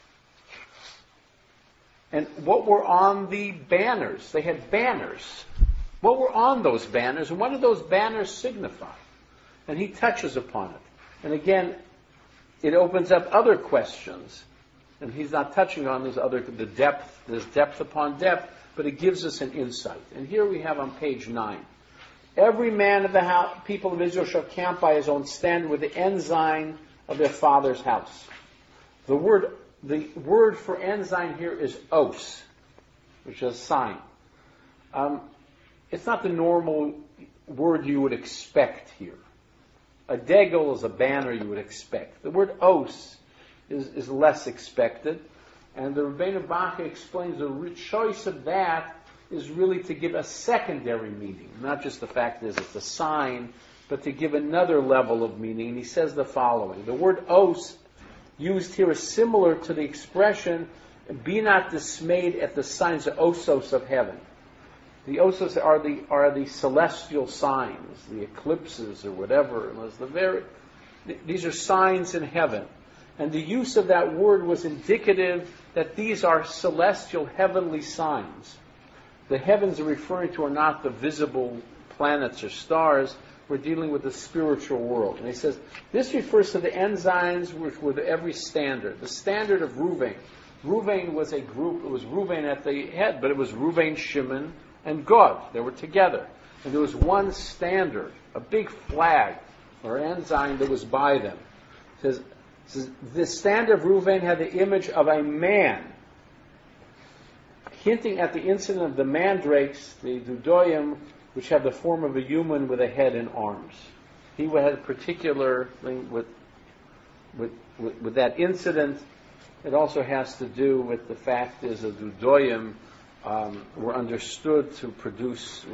And what were on the banners? They had banners. What were on those banners? And what did those banners signify? And he touches upon it. And again, it opens up other questions. And he's not touching on the depth. There's depth upon depth, but it gives us an insight. And here we have on page 9. Every man of the people of Israel shall camp by his own standard with the ensign of their father's house. The word for ensign here is os, which is sign. It's not the normal word you would expect here. A degel is a banner you would expect. The word os is less expected. And the Rebbeinu Bachya explains the choice of that is really to give a secondary meaning. Not just the fact that it's a sign, but to give another level of meaning. And he says the following. The word os used here is similar to the expression, be not dismayed at the signs of osos of heaven. The osos are the celestial signs, the eclipses or whatever. These are signs in heaven. And the use of that word was indicative that these are celestial heavenly signs. The heavens are referring to are not the visible planets or stars. We're dealing with the spiritual world. And he says, this refers to the ensigns which were every standard. The standard of Reuven. Reuven was a group. It was Reuven at the head, but it was Reuven, Shimon, and Gad. They were together. And there was one standard, a big flag or ensign that was by them. It says the standard of Reuven had the image of a man, hinting at the incident of the mandrakes, the dudoim, which have the form of a human with a head and arms. He had a particular thing with that incident, It also has to do with the fact is that Dudoyim were understood to produce,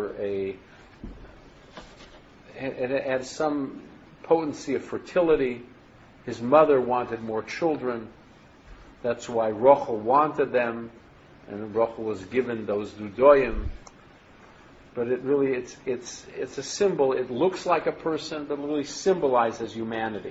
it had some potency of fertility. His mother wanted more children. That's why Rochel wanted them, and Rochel was given those Dudoyim. But it really, it's a symbol. It looks like a person, but it really symbolizes humanity.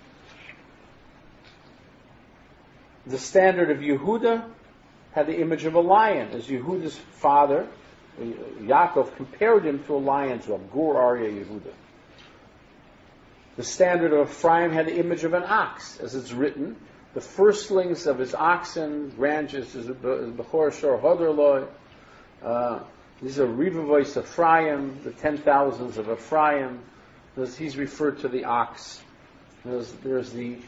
The standard of Yehuda had the image of a lion, as Yehuda's father, Yaakov, compared him to a lion, to a Gur Arya Yehuda. The standard of Ephraim had the image of an ox, as it's written, the firstlings of his oxen, branches, is Bechor Shor Hoderloi. These are Rivavois Ephraim, the 10,000s of Ephraim. He's referred to the ox. There's the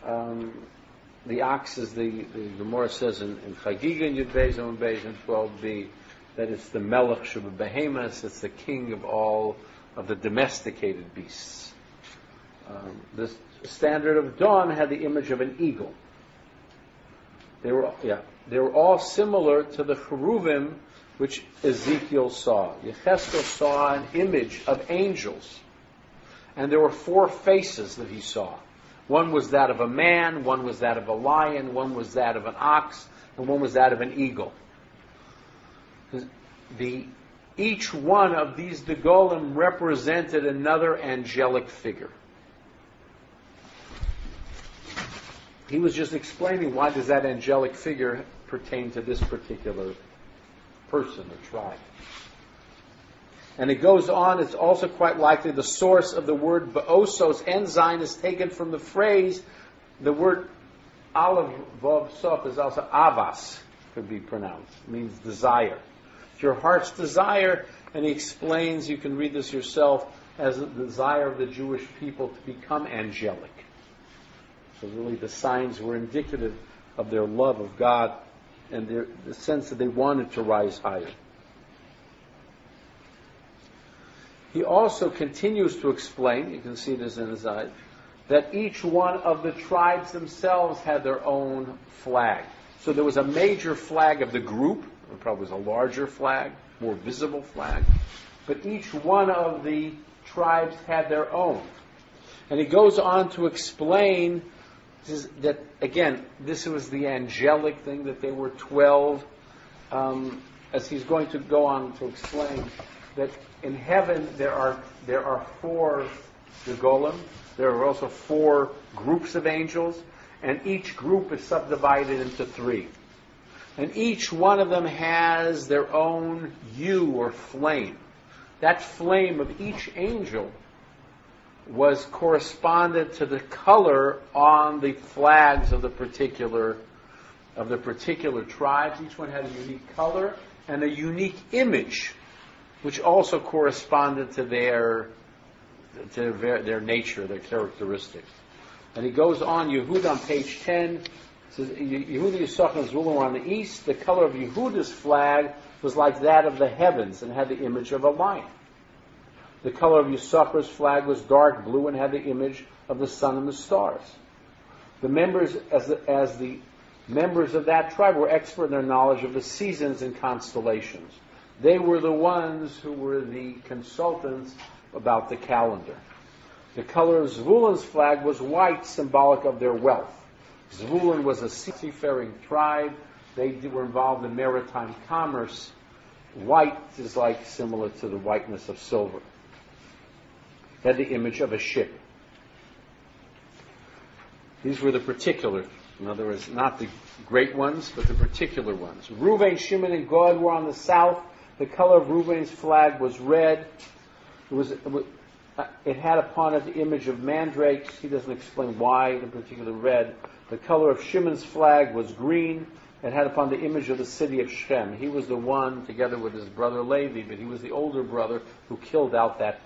ox is the Gemara says in Chagiga in Yud Beis and Beis and 12b that it's the Melech Sheba Behemoth, it's the king of all of the domesticated beasts. The standard of dawn had the image of an eagle. They were all similar to the cheruvim which Ezekiel saw. Yecheskel saw an image of angels, and there were 4 faces that he saw. One was that of a man, one was that of a lion, one was that of an ox, and one was that of an eagle. Each one of these Degolim represented another angelic figure. He was just explaining why does that angelic figure pertain to this particular person or tribe. And it goes on, it's also quite likely the source of the word Ba'osos, enzyme, is taken from the phrase, the word Aleph Vav Sof is also Avas, could be pronounced. It means desire. It's your heart's desire, and he explains, you can read this yourself, as the desire of the Jewish people to become angelic. So really the signs were indicative of their love of God and the sense that they wanted to rise higher. He also continues to explain, you can see this in his eyes, that each one of the tribes themselves had their own flag. So there was a major flag of the group, it probably was a larger flag, more visible flag, but each one of the tribes had their own. And he goes on to explain that, again, this was the angelic thing, that they were 12, as he's going to go on to explain, that in heaven there are 4 Degolim, there are also 4 groups of angels, and each group is subdivided into 3. And each one of them has their own hue or flame. That flame of each angel was corresponded to the color on the flags of the particular tribes. Each one had a unique color and a unique image, which also corresponded to their nature, their characteristics. And he goes on, Yehuda on page 10, says, Yehuda, Yisachar, and Zvulun were on the east. The color of Yehuda's flag was like that of the heavens and had the image of a lion. The color of Yisachar's flag was dark blue and had the image of the sun and the stars. The members, as the members of that tribe, were expert in their knowledge of the seasons and constellations. They were the ones who were the consultants about the calendar. The color of Zvulun's flag was white, symbolic of their wealth. Zvulun was a seafaring tribe. They were involved in maritime commerce. White is like similar to the whiteness of silver. Had the image of a ship. These were the particular, in other words, not the great ones, but the particular ones. Reuven, Shimon, and Gad were on the south. The color of Reuven's flag was red. It had upon it the image of mandrakes. He doesn't explain why the particular red. The color of Shimon's flag was green. It had upon the image of the city of Shem. He was the one, together with his brother Levi, but he was the older brother who killed out that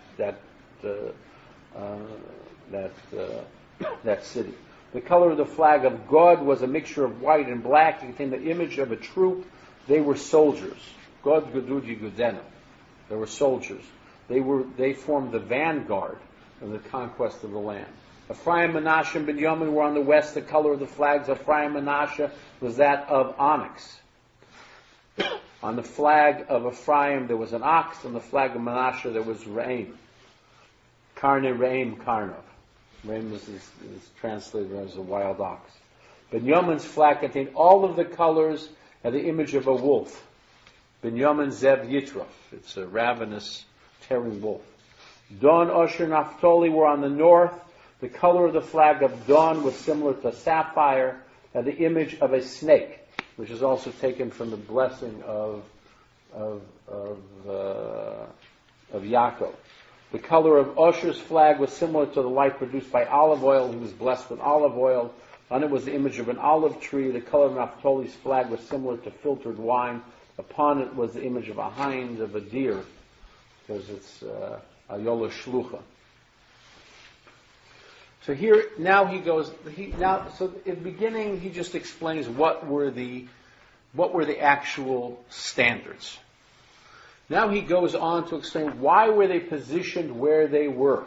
city. The color of the flag of God was a mixture of white and black. It contained the image of a troop. They were soldiers. God Geduji Gudenu. They were soldiers. They formed the vanguard of the conquest of the land. Ephraim, Menashe, and Binyamin were on the west. The color of the flags of Ephraim and Menashe was that of onyx. On the flag of Ephraim there was an ox. On the flag of Menashe there was Re'im. Karne Re'im Karnov. Re'im is translated as a wild ox. Binyamin's flag contained all of the colors and the image of a wolf. Binyamin Zev Yitrof. It's a ravenous, tearing wolf. Dan, Asher, Naphtali were on the north. The color of the flag of Dan was similar to sapphire and the image of a snake, which is also taken from the blessing of Yaakov. The color of Asher's flag was similar to the light produced by olive oil. He was blessed with olive oil. On it was the image of an olive tree. The color of Naphtali's flag was similar to filtered wine. Upon it was the image of a hind, of a deer, because it's Ayola Shlucha. So here, now he goes, so in the beginning he just explains what were the actual standards. Now he goes on to explain why were they positioned where they were.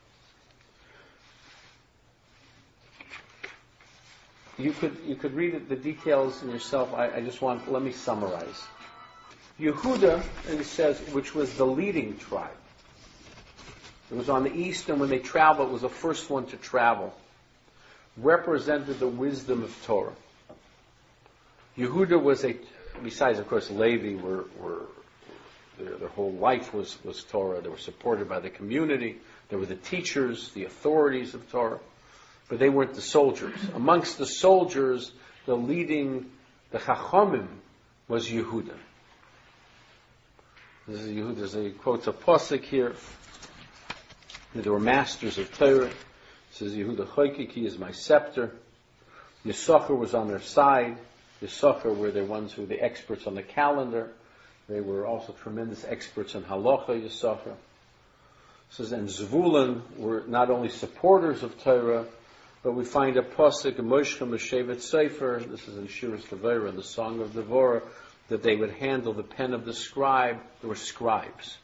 You could read the details in yourself. Let me summarize. Yehuda, and he says, which was the leading tribe. It was on the east, and when they traveled, it was the first one to travel. Represented the wisdom of Torah. Yehuda was besides of course Levi their whole life was Torah. They were supported by the community. They were the teachers, the authorities of Torah. But they weren't the soldiers. Amongst the soldiers, the Chachamim was Yehuda. This is Yehuda. There's a quote, a posuk here. They were masters of Torah. It says, Yehuda Choikiki is my scepter. Yisachar was on their side. Yisachar were the ones who were the experts on the calendar. They were also tremendous experts in halacha, Yisachar. It says, and Zvulun were not only supporters of Torah, but we find a posuk, Moshe Meshevet Sefer, this is in Shiras Devorah, the Song of Devorah, that they would handle the pen of the scribe. There were scribes.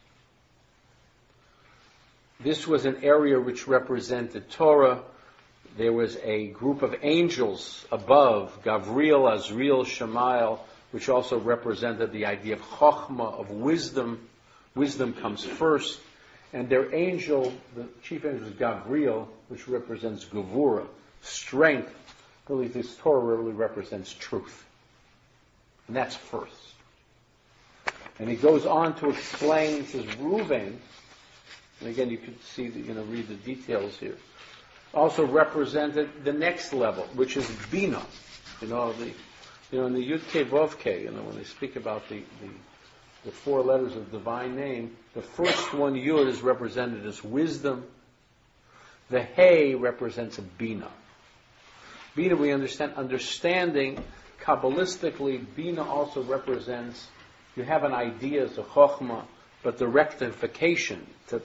This was an area which represented Torah. There was a group of angels above, Gavriel, Azriel, Shemael, which also represented the idea of Chochmah, of wisdom. Wisdom comes first. And their angel, the chief angel is Gavriel, which represents Gevurah, strength. Really, this Torah really represents truth. And that's first. And he goes on to explain, he says, Reuven, and again you could see, read the details here, also represented the next level, which is Bina. In the Yud Kei Vav Kei, when they speak about the four letters of divine name, the first one, Yud, is represented as wisdom. The Hey represents a Bina. Bina, we understand, understanding, Kabbalistically, Bina also represents, you have an idea as a Chochmah, but the rectification, to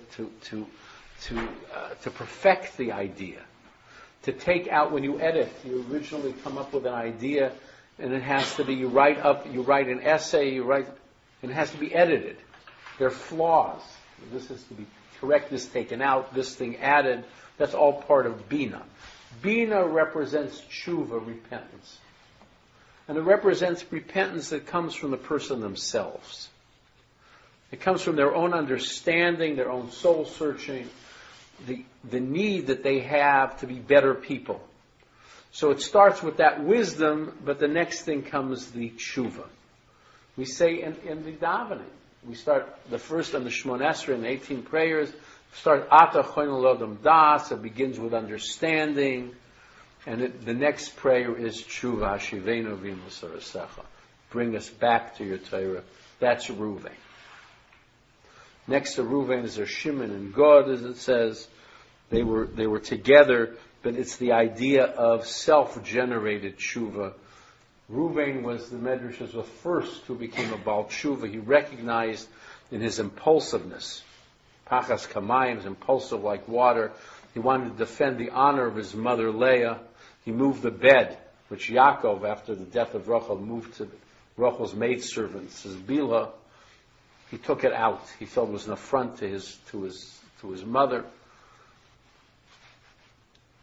perfect the idea. To take out, when you edit, you originally come up with an idea, and it has to be, you write an essay, and it has to be edited. There are flaws. This is to be correct, this taken out, this thing added. That's all part of Bina. Bina represents tshuva, repentance. And it represents repentance that comes from the person themselves. It comes from their own understanding, their own soul searching, the need that they have to be better people. So it starts with that wisdom, but the next thing comes the tshuva. We say in the davening, we start the first on the Shmon Esrei, in the 18 prayers, start Ata Choinel Lodam Das, it begins with understanding, and the next prayer is Tshuva, Hashivenu V'Musarasecha. Bring us back to your Torah. That's Reuven. Next to Reuven is Shimon and Gad, as it says. They were together, but it's the idea of self-generated tshuva. Reuven was the Medrash was the first who became a Baal Tshuva. He recognized in his impulsiveness, Pachas Kamayim, is impulsive like water. He wanted to defend the honor of his mother Leah. He moved the bed, which Yaakov, after the death of Rachel, moved to Rachel's maidservant, says Bila. He took it out. He felt it was an affront to his mother.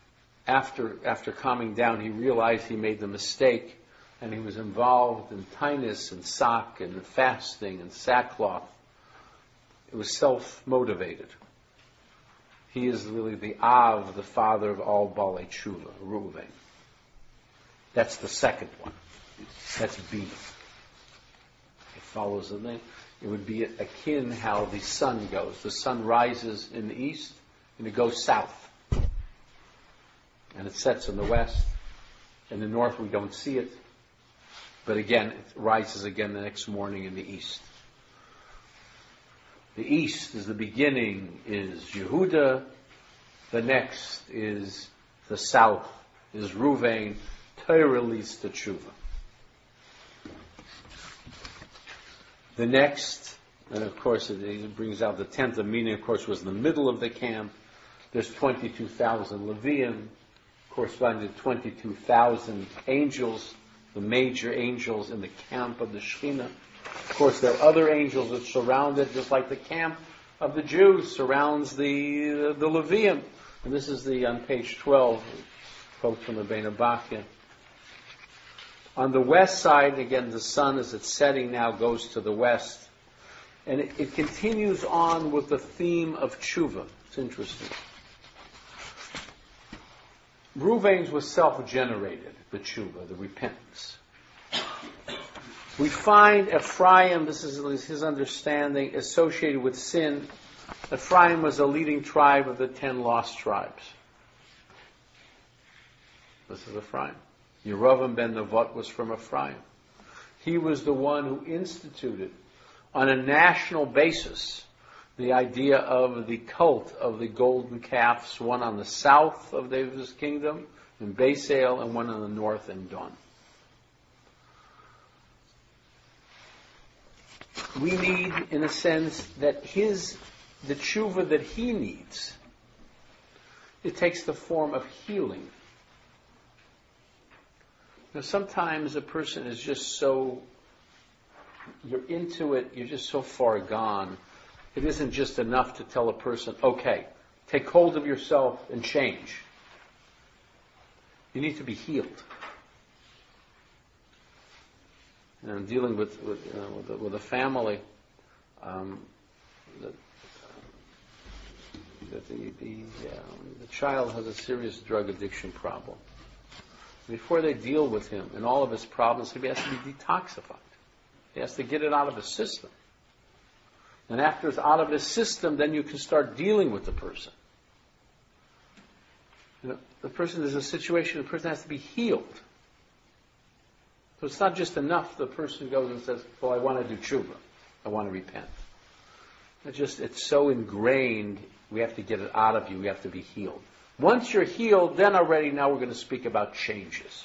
after calming down, he realized he made the mistake, and he was involved in tinus and sak and fasting and sackcloth. It was self-motivated. He is really the Av, the father of all Balei Tshuva, Reuven. That's the second one. That's B. It follows the name. It would be akin how the sun goes. The sun rises in the east and it goes south. And it sets in the west. In the north we don't see it. But again, it rises again the next morning in the east. The east is the beginning, is Yehuda. The next is the south, is Ruvain. Torah leads to Tshuva. The next, and of course it brings out the tenth of meaning, of course, was the middle of the camp. There's 22,000 Levium, corresponding to 22,000 angels, the major angels in the camp of the Shekhinah. Of course, there are other angels that surround it, just like the camp of the Jews surrounds the Levium. And this is on page 12, quote from the Bein HaBakia. On the west side, again, the sun as it's setting now goes to the west. And it continues on with the theme of tshuva. It's interesting. Reuven's was self-generated, the tshuva, the repentance. We find Ephraim, this is his understanding, associated with sin. Ephraim was a leading tribe of the 10 lost tribes. This is Ephraim. Yerovam ben Nevat was from Ephraim. He was the one who instituted, on a national basis, the idea of the cult of the golden calves, one on the south of David's kingdom, in Beisel, and one on the north in Dan. We need, in a sense, that the tshuva that he needs, it takes the form of healing. Now, sometimes a person is just so, you're into it, you're just so far gone. It isn't just enough to tell a person, okay, take hold of yourself and change. You need to be healed. And I'm dealing with a family that the child has a serious drug addiction problem. Before they deal with him and all of his problems, he has to be detoxified. He has to get it out of his system. And after it's out of his system, then you can start dealing with the person. The person is a situation, the person has to be healed. So it's not just enough the person goes and says, well, I want to do tshuva. I want to repent. It's so ingrained, we have to get it out of you, we have to be healed. Once you're healed, then already now we're going to speak about changes.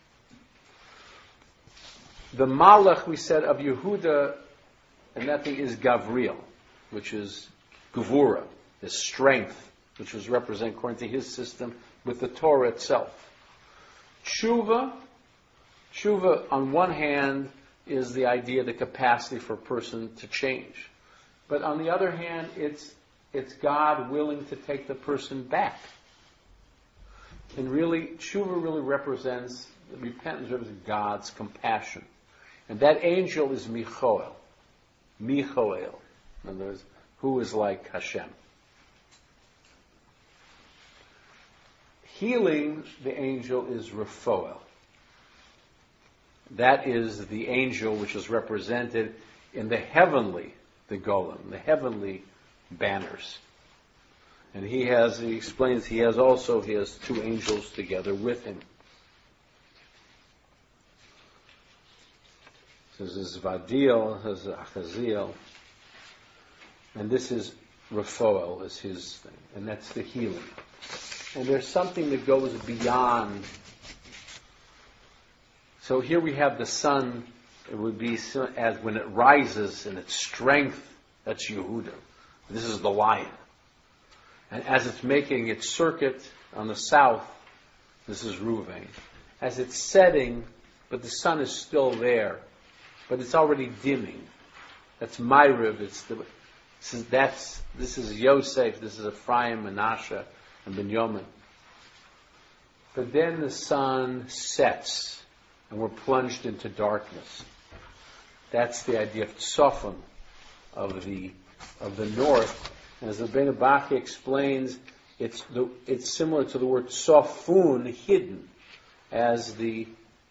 The Malach, we said, of Yehuda, and that thing is Gavriel, which is Gevura, his strength, which was represented according to his system with the Torah itself. Tshuva on one hand is the idea, the capacity for a person to change. But on the other hand, it's God willing to take the person back. And really, tshuva really represents, the repentance represents God's compassion. And that angel is Michoel. Michoel. In other words, who is like Hashem. Healing the angel is Raphael. That is the angel which is represented in the heavenly, the golem, the heavenly banners. And he explains, he has two angels together with him. This is Vadiel, this is Achaziel. And this is Raphael, is his thing. And that's the healing. And there's something that goes beyond. So here we have the sun. It would be as when it rises in its strength, that's Yehuda. This is the lion. And as it's making its circuit on the south, this is Reuven. As it's setting, but the sun is still there, but it's already dimming. That's Ma'ariv. This is Yosef. This is Ephraim, Menashe, and Binyamin. but then the sun sets, and we're plunged into darkness. That's the idea of Tzofon, of the north. And as the Ben Abaki explains, it's similar to the word Tzofun, hidden, as the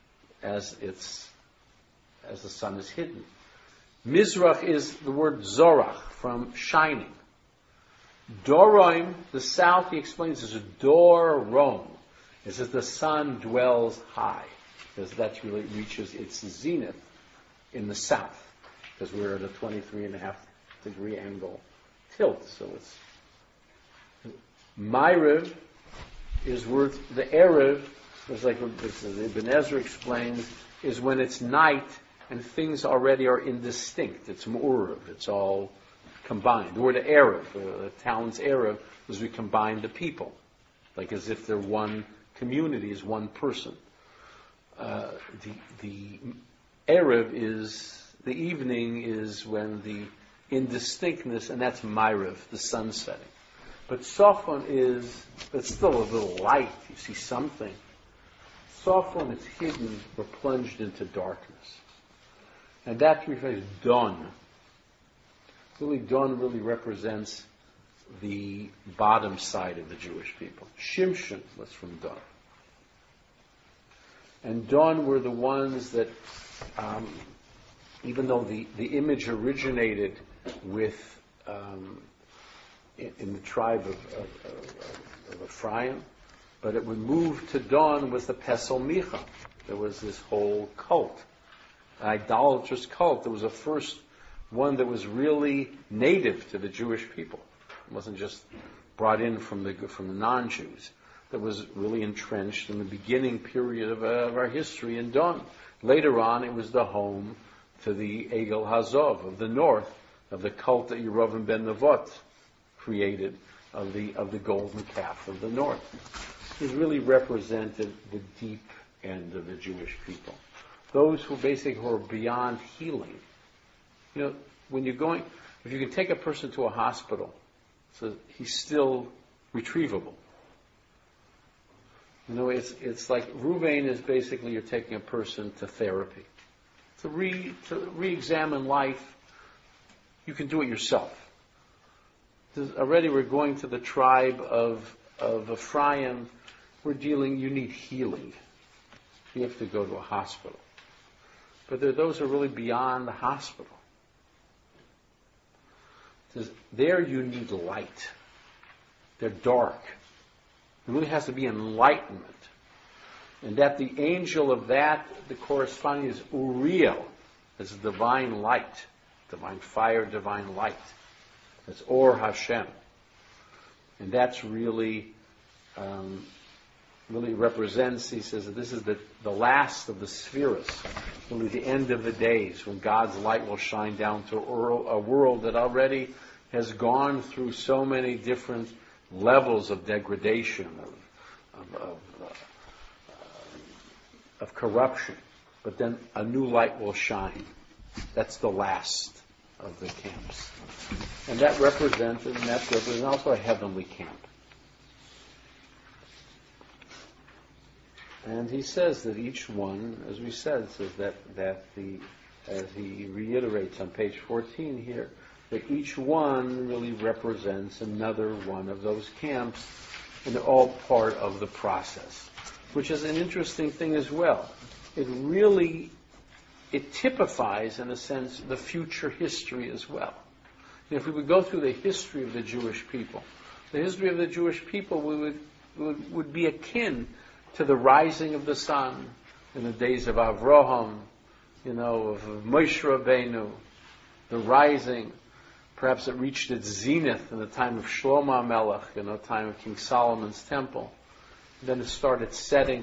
sun is hidden. Mizrach is the word Zorach, from shining. Doroim, the south, he explains, is a Dorom. It says the sun dwells high, because that really reaches its zenith in the south, because we're at a 23.5-degree angle tilt. So it's Ma'ariv is worth the Erev. It's like Ibn Ezra explains, is when it's night and things already are indistinct. It's Mu'urav. It's all combined. The word Erev, the town's Erev, is we combine the people, like as if they're one community, is one person. The Erev is, the evening is when the indistinctness, and that's Ma'ariv, the sun setting. But Tzofon it's still a little light. You see something. Tzofon, it's hidden, we're plunged into darkness. And that refers dawn. Really, dawn really represents the bottom side of the Jewish people. Shimshon was from dawn. And dawn were the ones that, even though the image originated with in the tribe of Ephraim, but it would move to dawn was the Pesel Micha. There was this whole cult, an idolatrous cult. There was a first one that was really native to the Jewish people. It wasn't just brought in from the non-Jews. That was really entrenched in the beginning period of our history in dawn. Later on, it was the home to the Egel Hazov of the north, of the cult that Yerovim ben Nevat created of the golden calf of the north. It really represented the deep end of the Jewish people. Those who are beyond healing. You know, when you're going, if you can take a person to a hospital, so he's still retrievable. You know, it's like Ruvain is basically you're taking a person to therapy. To re-examine life, you can do it yourself. Already we're going to the tribe of Ephraim. You need healing. You have to go to a hospital. But those are really beyond the hospital. There you need light. They're dark. There really has to be enlightenment. And that the angel of that, the corresponding is Uriel, as divine light, divine fire, divine light. That's Or Hashem. And that's really represents, he says, that this is the last of the spheres, really the end of the days, when God's light will shine down to a world that already has gone through so many different levels of degradation, of corruption. But then a new light will shine. That's the last of the camps. And that represents also a heavenly camp. And he says that each one, as we said, says that as he reiterates on page 14 here, that each one really represents another one of those camps, and they're all part of the process, which is an interesting thing as well. It typifies, in a sense, the future history as well. And if we would go through the history of the Jewish people, the history of the Jewish people would be akin to the rising of the sun in the days of Avraham, of Moshe Rabbeinu, the rising. Perhaps it reached its zenith in the time of Shlomo HaMelech, the time of King Solomon's temple. Then it started setting.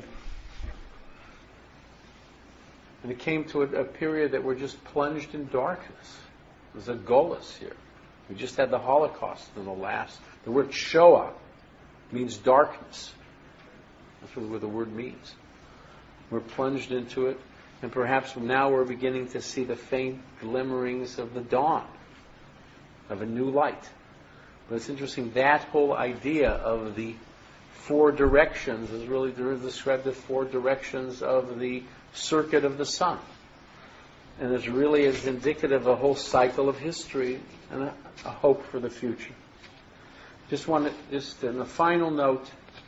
And it came to a period that we're just plunged in darkness. There's a golus here. We just had the Holocaust in the last. The word Shoah means darkness. That's what the word means. We're plunged into it, and perhaps now we're beginning to see the faint glimmerings of the dawn, of a new light. But it's interesting, that whole idea of the four directions, is really described as four directions of the circuit of the sun. And it really is indicative of a whole cycle of history and a hope for the future. Just in a final note,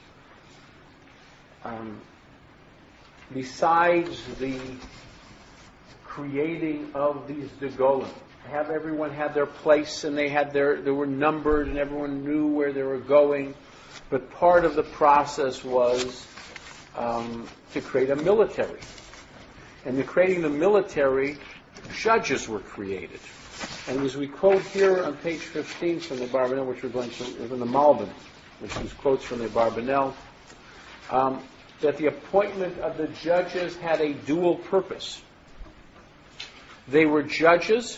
besides the creating of these Degolim, everyone had their place and they were numbered and everyone knew where they were going. But part of the process was to create a military. And in creating the military, judges were created. And as we quote here on page 15 from the Barbanel, which we're going to, from the Malbim, which is quotes from the Barbanel, that the appointment of the judges had a dual purpose. They were judges,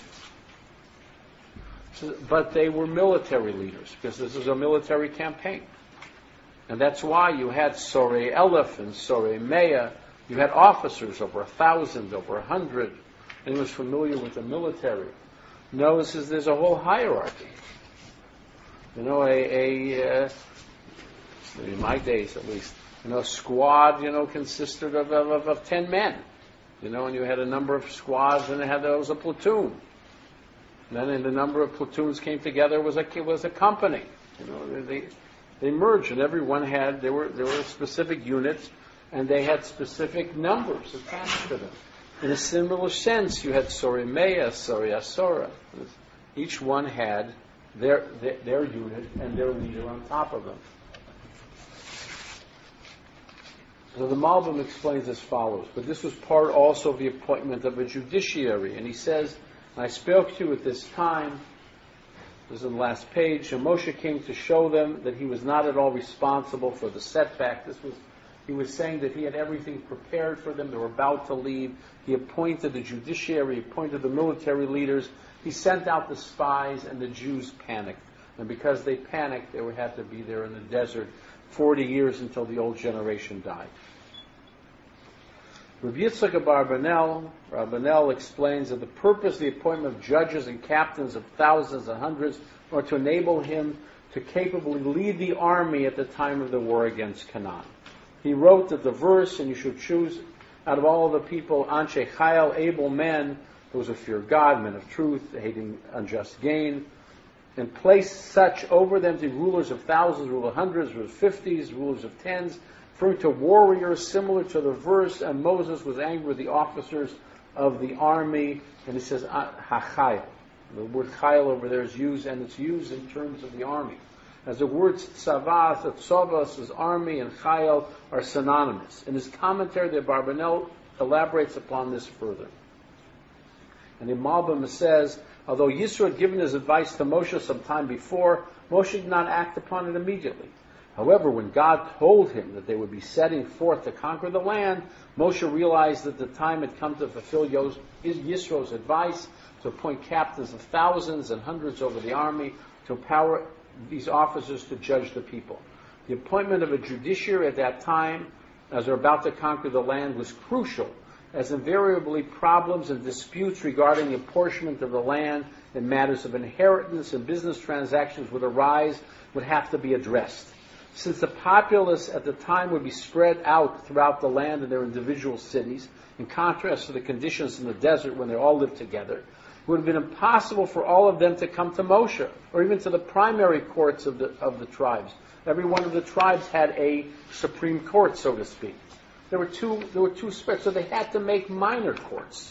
but they were military leaders, because this is a military campaign. And that's why you had Sorei Elef and Sorei Mea. You had officers, over 1,000, over 100. Anyone who's familiar with the military knows there's a whole hierarchy. In my days at least, a squad, consisted of 10 men. And you had a number of squads, and there was a platoon. And then the number of platoons came together was a company. They merged, and everyone there were specific units, and they had specific numbers attached to them. In a similar sense, you had Sorei Mea, Sorei Asora. Each one had their unit and their leader on top of them. So the Malbim explains as follows, but this was part also of the appointment of a judiciary. And he says, I spoke to you at this time, this is in the last page, and Moshe came to show them that he was not at all responsible for the setback. He was saying that he had everything prepared for them. They were about to leave. He appointed the judiciary, he appointed the military leaders. He sent out the spies, and the Jews panicked. And because they panicked, they would have to be there in the desert 40 years until the old generation died. Rabbi Yitzchak Barbanel explains that the purpose of the appointment of judges and captains of thousands and hundreds was to enable him to capably lead the army at the time of the war against Canaan. He wrote that the verse, and you should choose out of all the people, Anshe Chayil, able men, those who fear God, men of truth, hating unjust gain, and place such over them to rulers of thousands, rulers of hundreds, rulers of 50s, rulers of 10s, referring to warriors similar to the verse, and Moses was angry with the officers of the army, and he says, HaChayil. The word Chayil over there is used, and it's used in terms of the army. As the words tzavas, tzavas is army, and Chayil are synonymous. In his commentary, the Barbanel elaborates upon this further. And the Malbim says, although Yisro had given his advice to Moshe some time before, Moshe did not act upon it immediately. However, when God told him that they would be setting forth to conquer the land, Moshe realized that the time had come to fulfill Yisro's advice, to appoint captains of thousands and hundreds over the army, to empower these officers to judge the people. The appointment of a judiciary at that time, as they're about to conquer the land, was crucial, as invariably problems and disputes regarding the apportionment of the land and matters of inheritance and business transactions would have to be addressed. Since the populace at the time would be spread out throughout the land in their individual cities, in contrast to the conditions in the desert when they all lived together, it would have been impossible for all of them to come to Moshe, or even to the primary courts of the tribes. Every one of the tribes had a supreme court, so to speak. There were two spreads, so they had to make minor courts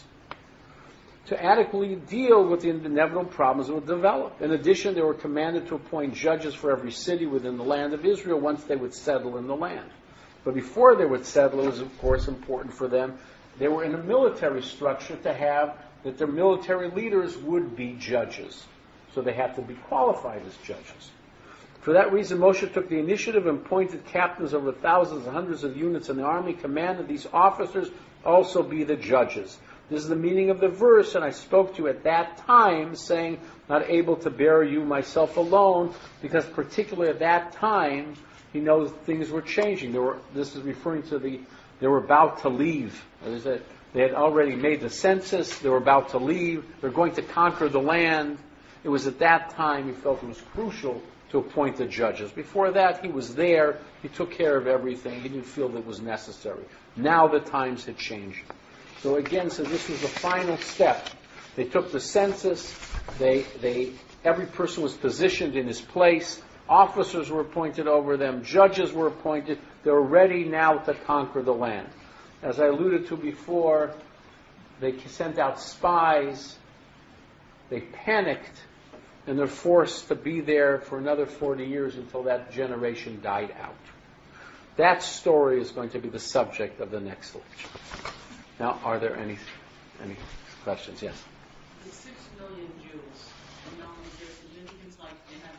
to adequately deal with the inevitable problems that would develop. In addition, they were commanded to appoint judges for every city within the land of Israel once they would settle in the land. But before they would settle, it was of course important for them. They were in a military structure to have that their military leaders would be judges. So they had to be qualified as judges. For that reason, Moshe took the initiative and appointed captains over thousands and hundreds of units in the army, commanded these officers also be the judges. This is the meaning of the verse, and I spoke to you at that time, saying, not able to bear you myself alone, because particularly at that time, he knows things were changing. This is referring to they were about to leave. They had already made the census, they were about to leave, they're going to conquer the land. It was at that time he felt it was crucial to appoint the judges. Before that, he was there, he took care of everything, he didn't feel that it was necessary. Now the times had changed. So again, so this was the final step. They took the census, every person was positioned in his place, officers were appointed over them, judges were appointed, they were ready now to conquer the land. As I alluded to before, they sent out spies, they panicked, and they're forced to be there for another 40 years until that generation died out. That story is going to be the subject of the next lecture. Now, are there any questions? Yes? The 6 million Jews, there's significance like they have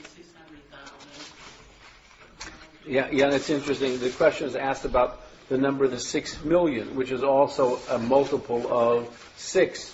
600,000. Yeah, and it's interesting. The question is asked about the number of the 6 million, which is also a multiple of 6.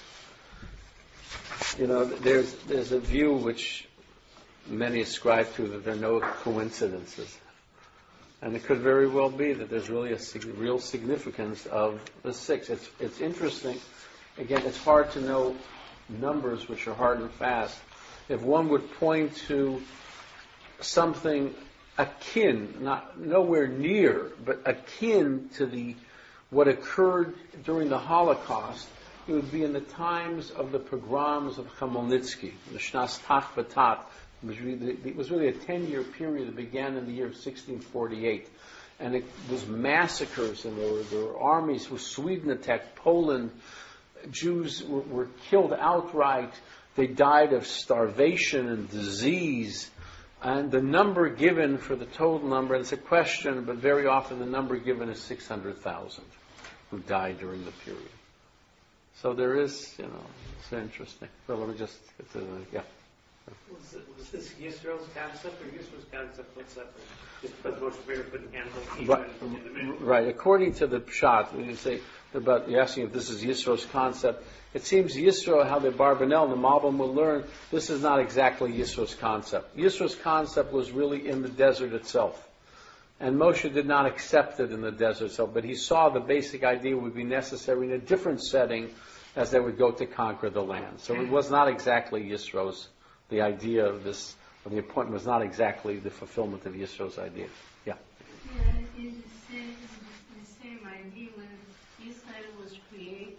There's a view which many ascribe to that there are no coincidences. And it could very well be that there's really a real significance of the 6. It's interesting. Again, it's hard to know numbers which are hard and fast. If one would point to something akin, nowhere near, but akin to what occurred during the Holocaust, it would be in the times of the pogroms of Khmelnytsky, the Shnas Tach B'Tat. It was really a 10-year period that began in the year 1648. And it was massacres, and there were armies who Sweden attacked Poland. Jews were killed outright. They died of starvation and disease. And the number given for the total number, and it's a question, but very often the number given is 600,000 who died during the period. So there is, it's interesting. So let me just get to Was this Yisro's concept or Yisro's concept was separate? Just because Moshe Rabbeinu couldn't handle Right. According to the Pshat, when you say about you're asking if this is Yisro's concept, it seems Yisro, how the Barbanel and the Malbim will learn, this is not exactly Yisro's concept. Yisro's concept was really in the desert itself. And Moshe did not accept it in the desert itself, but he saw the basic idea would be necessary in a different setting as they would go to conquer the land. So it was not exactly Yisro's. The idea of the appointment was not exactly the fulfillment of Yisro's idea. Yeah. Yeah, it is the same idea when Israel was created.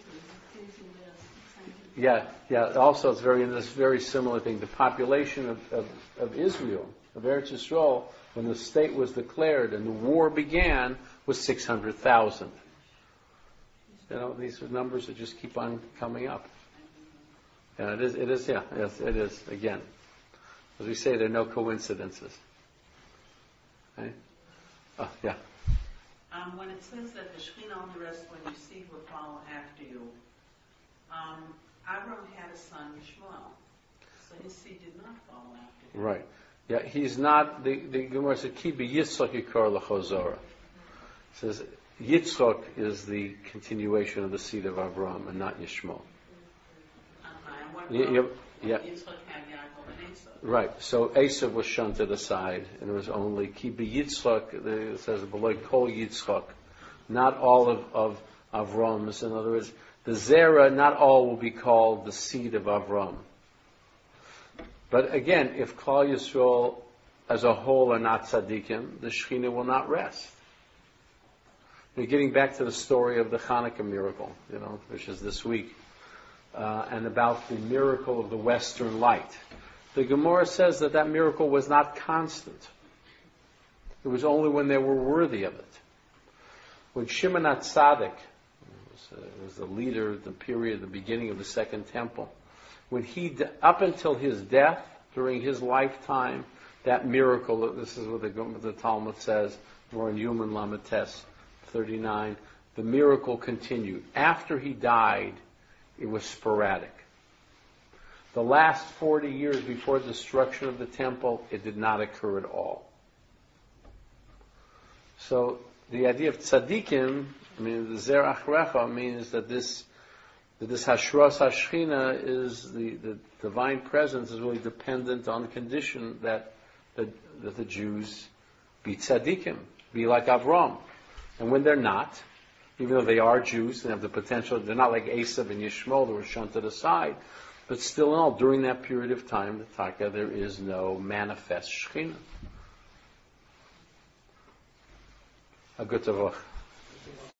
Yeah. Also, it's very similar thing. The population of Israel, of Eretz Yisrael, when the state was declared and the war began, was 600,000. These are numbers that just keep on coming up. And it is, yes, it is, again. As we say, there are no coincidences. Okay? Oh, yeah. When it says that the Shekhinah only rests when your seed will follow after you, Avram had a son, Shmuel. So his seed did not follow after him. Right. Yeah, he's not, the Gemara says, Ki be Yitzchak yikar l'chozora. It says, Yitzchak is the continuation of the seed of Avram and not Yishmael. Yeah. Right. So Esav was shunted aside, and it was only Ki Yitzchak. It says below Kol Yitzchak, not all of Avram. In other words, the Zerah, not all will be called the seed of Avram. But again, if Klal Yisrael as a whole are not tzaddikim, the Shekhinah will not rest. We're getting back to the story of the Hanukkah miracle, which is this week. And about the miracle of the Western light. The Gemara says that miracle was not constant. It was only when they were worthy of it. When Shimon HaTzadik was the leader of the period, the beginning of the Second Temple, when up until his death, during his lifetime, that miracle, this is what the Talmud says, or in Human Lamites 39, the miracle continued. After he died, it was sporadic. The last 40 years before the destruction of the temple, it did not occur at all. So the idea of tzaddikim, the zer achrecha, means that this hashras hashchina is the divine presence is really dependent on the condition that the Jews be tzaddikim, be like Avram. And when they're not, even though they are Jews and have the potential, they're not like Esav and Yishmael that were shunted aside. But still in all, during that period of time, the Taka, there is no manifest Shekhinah. A good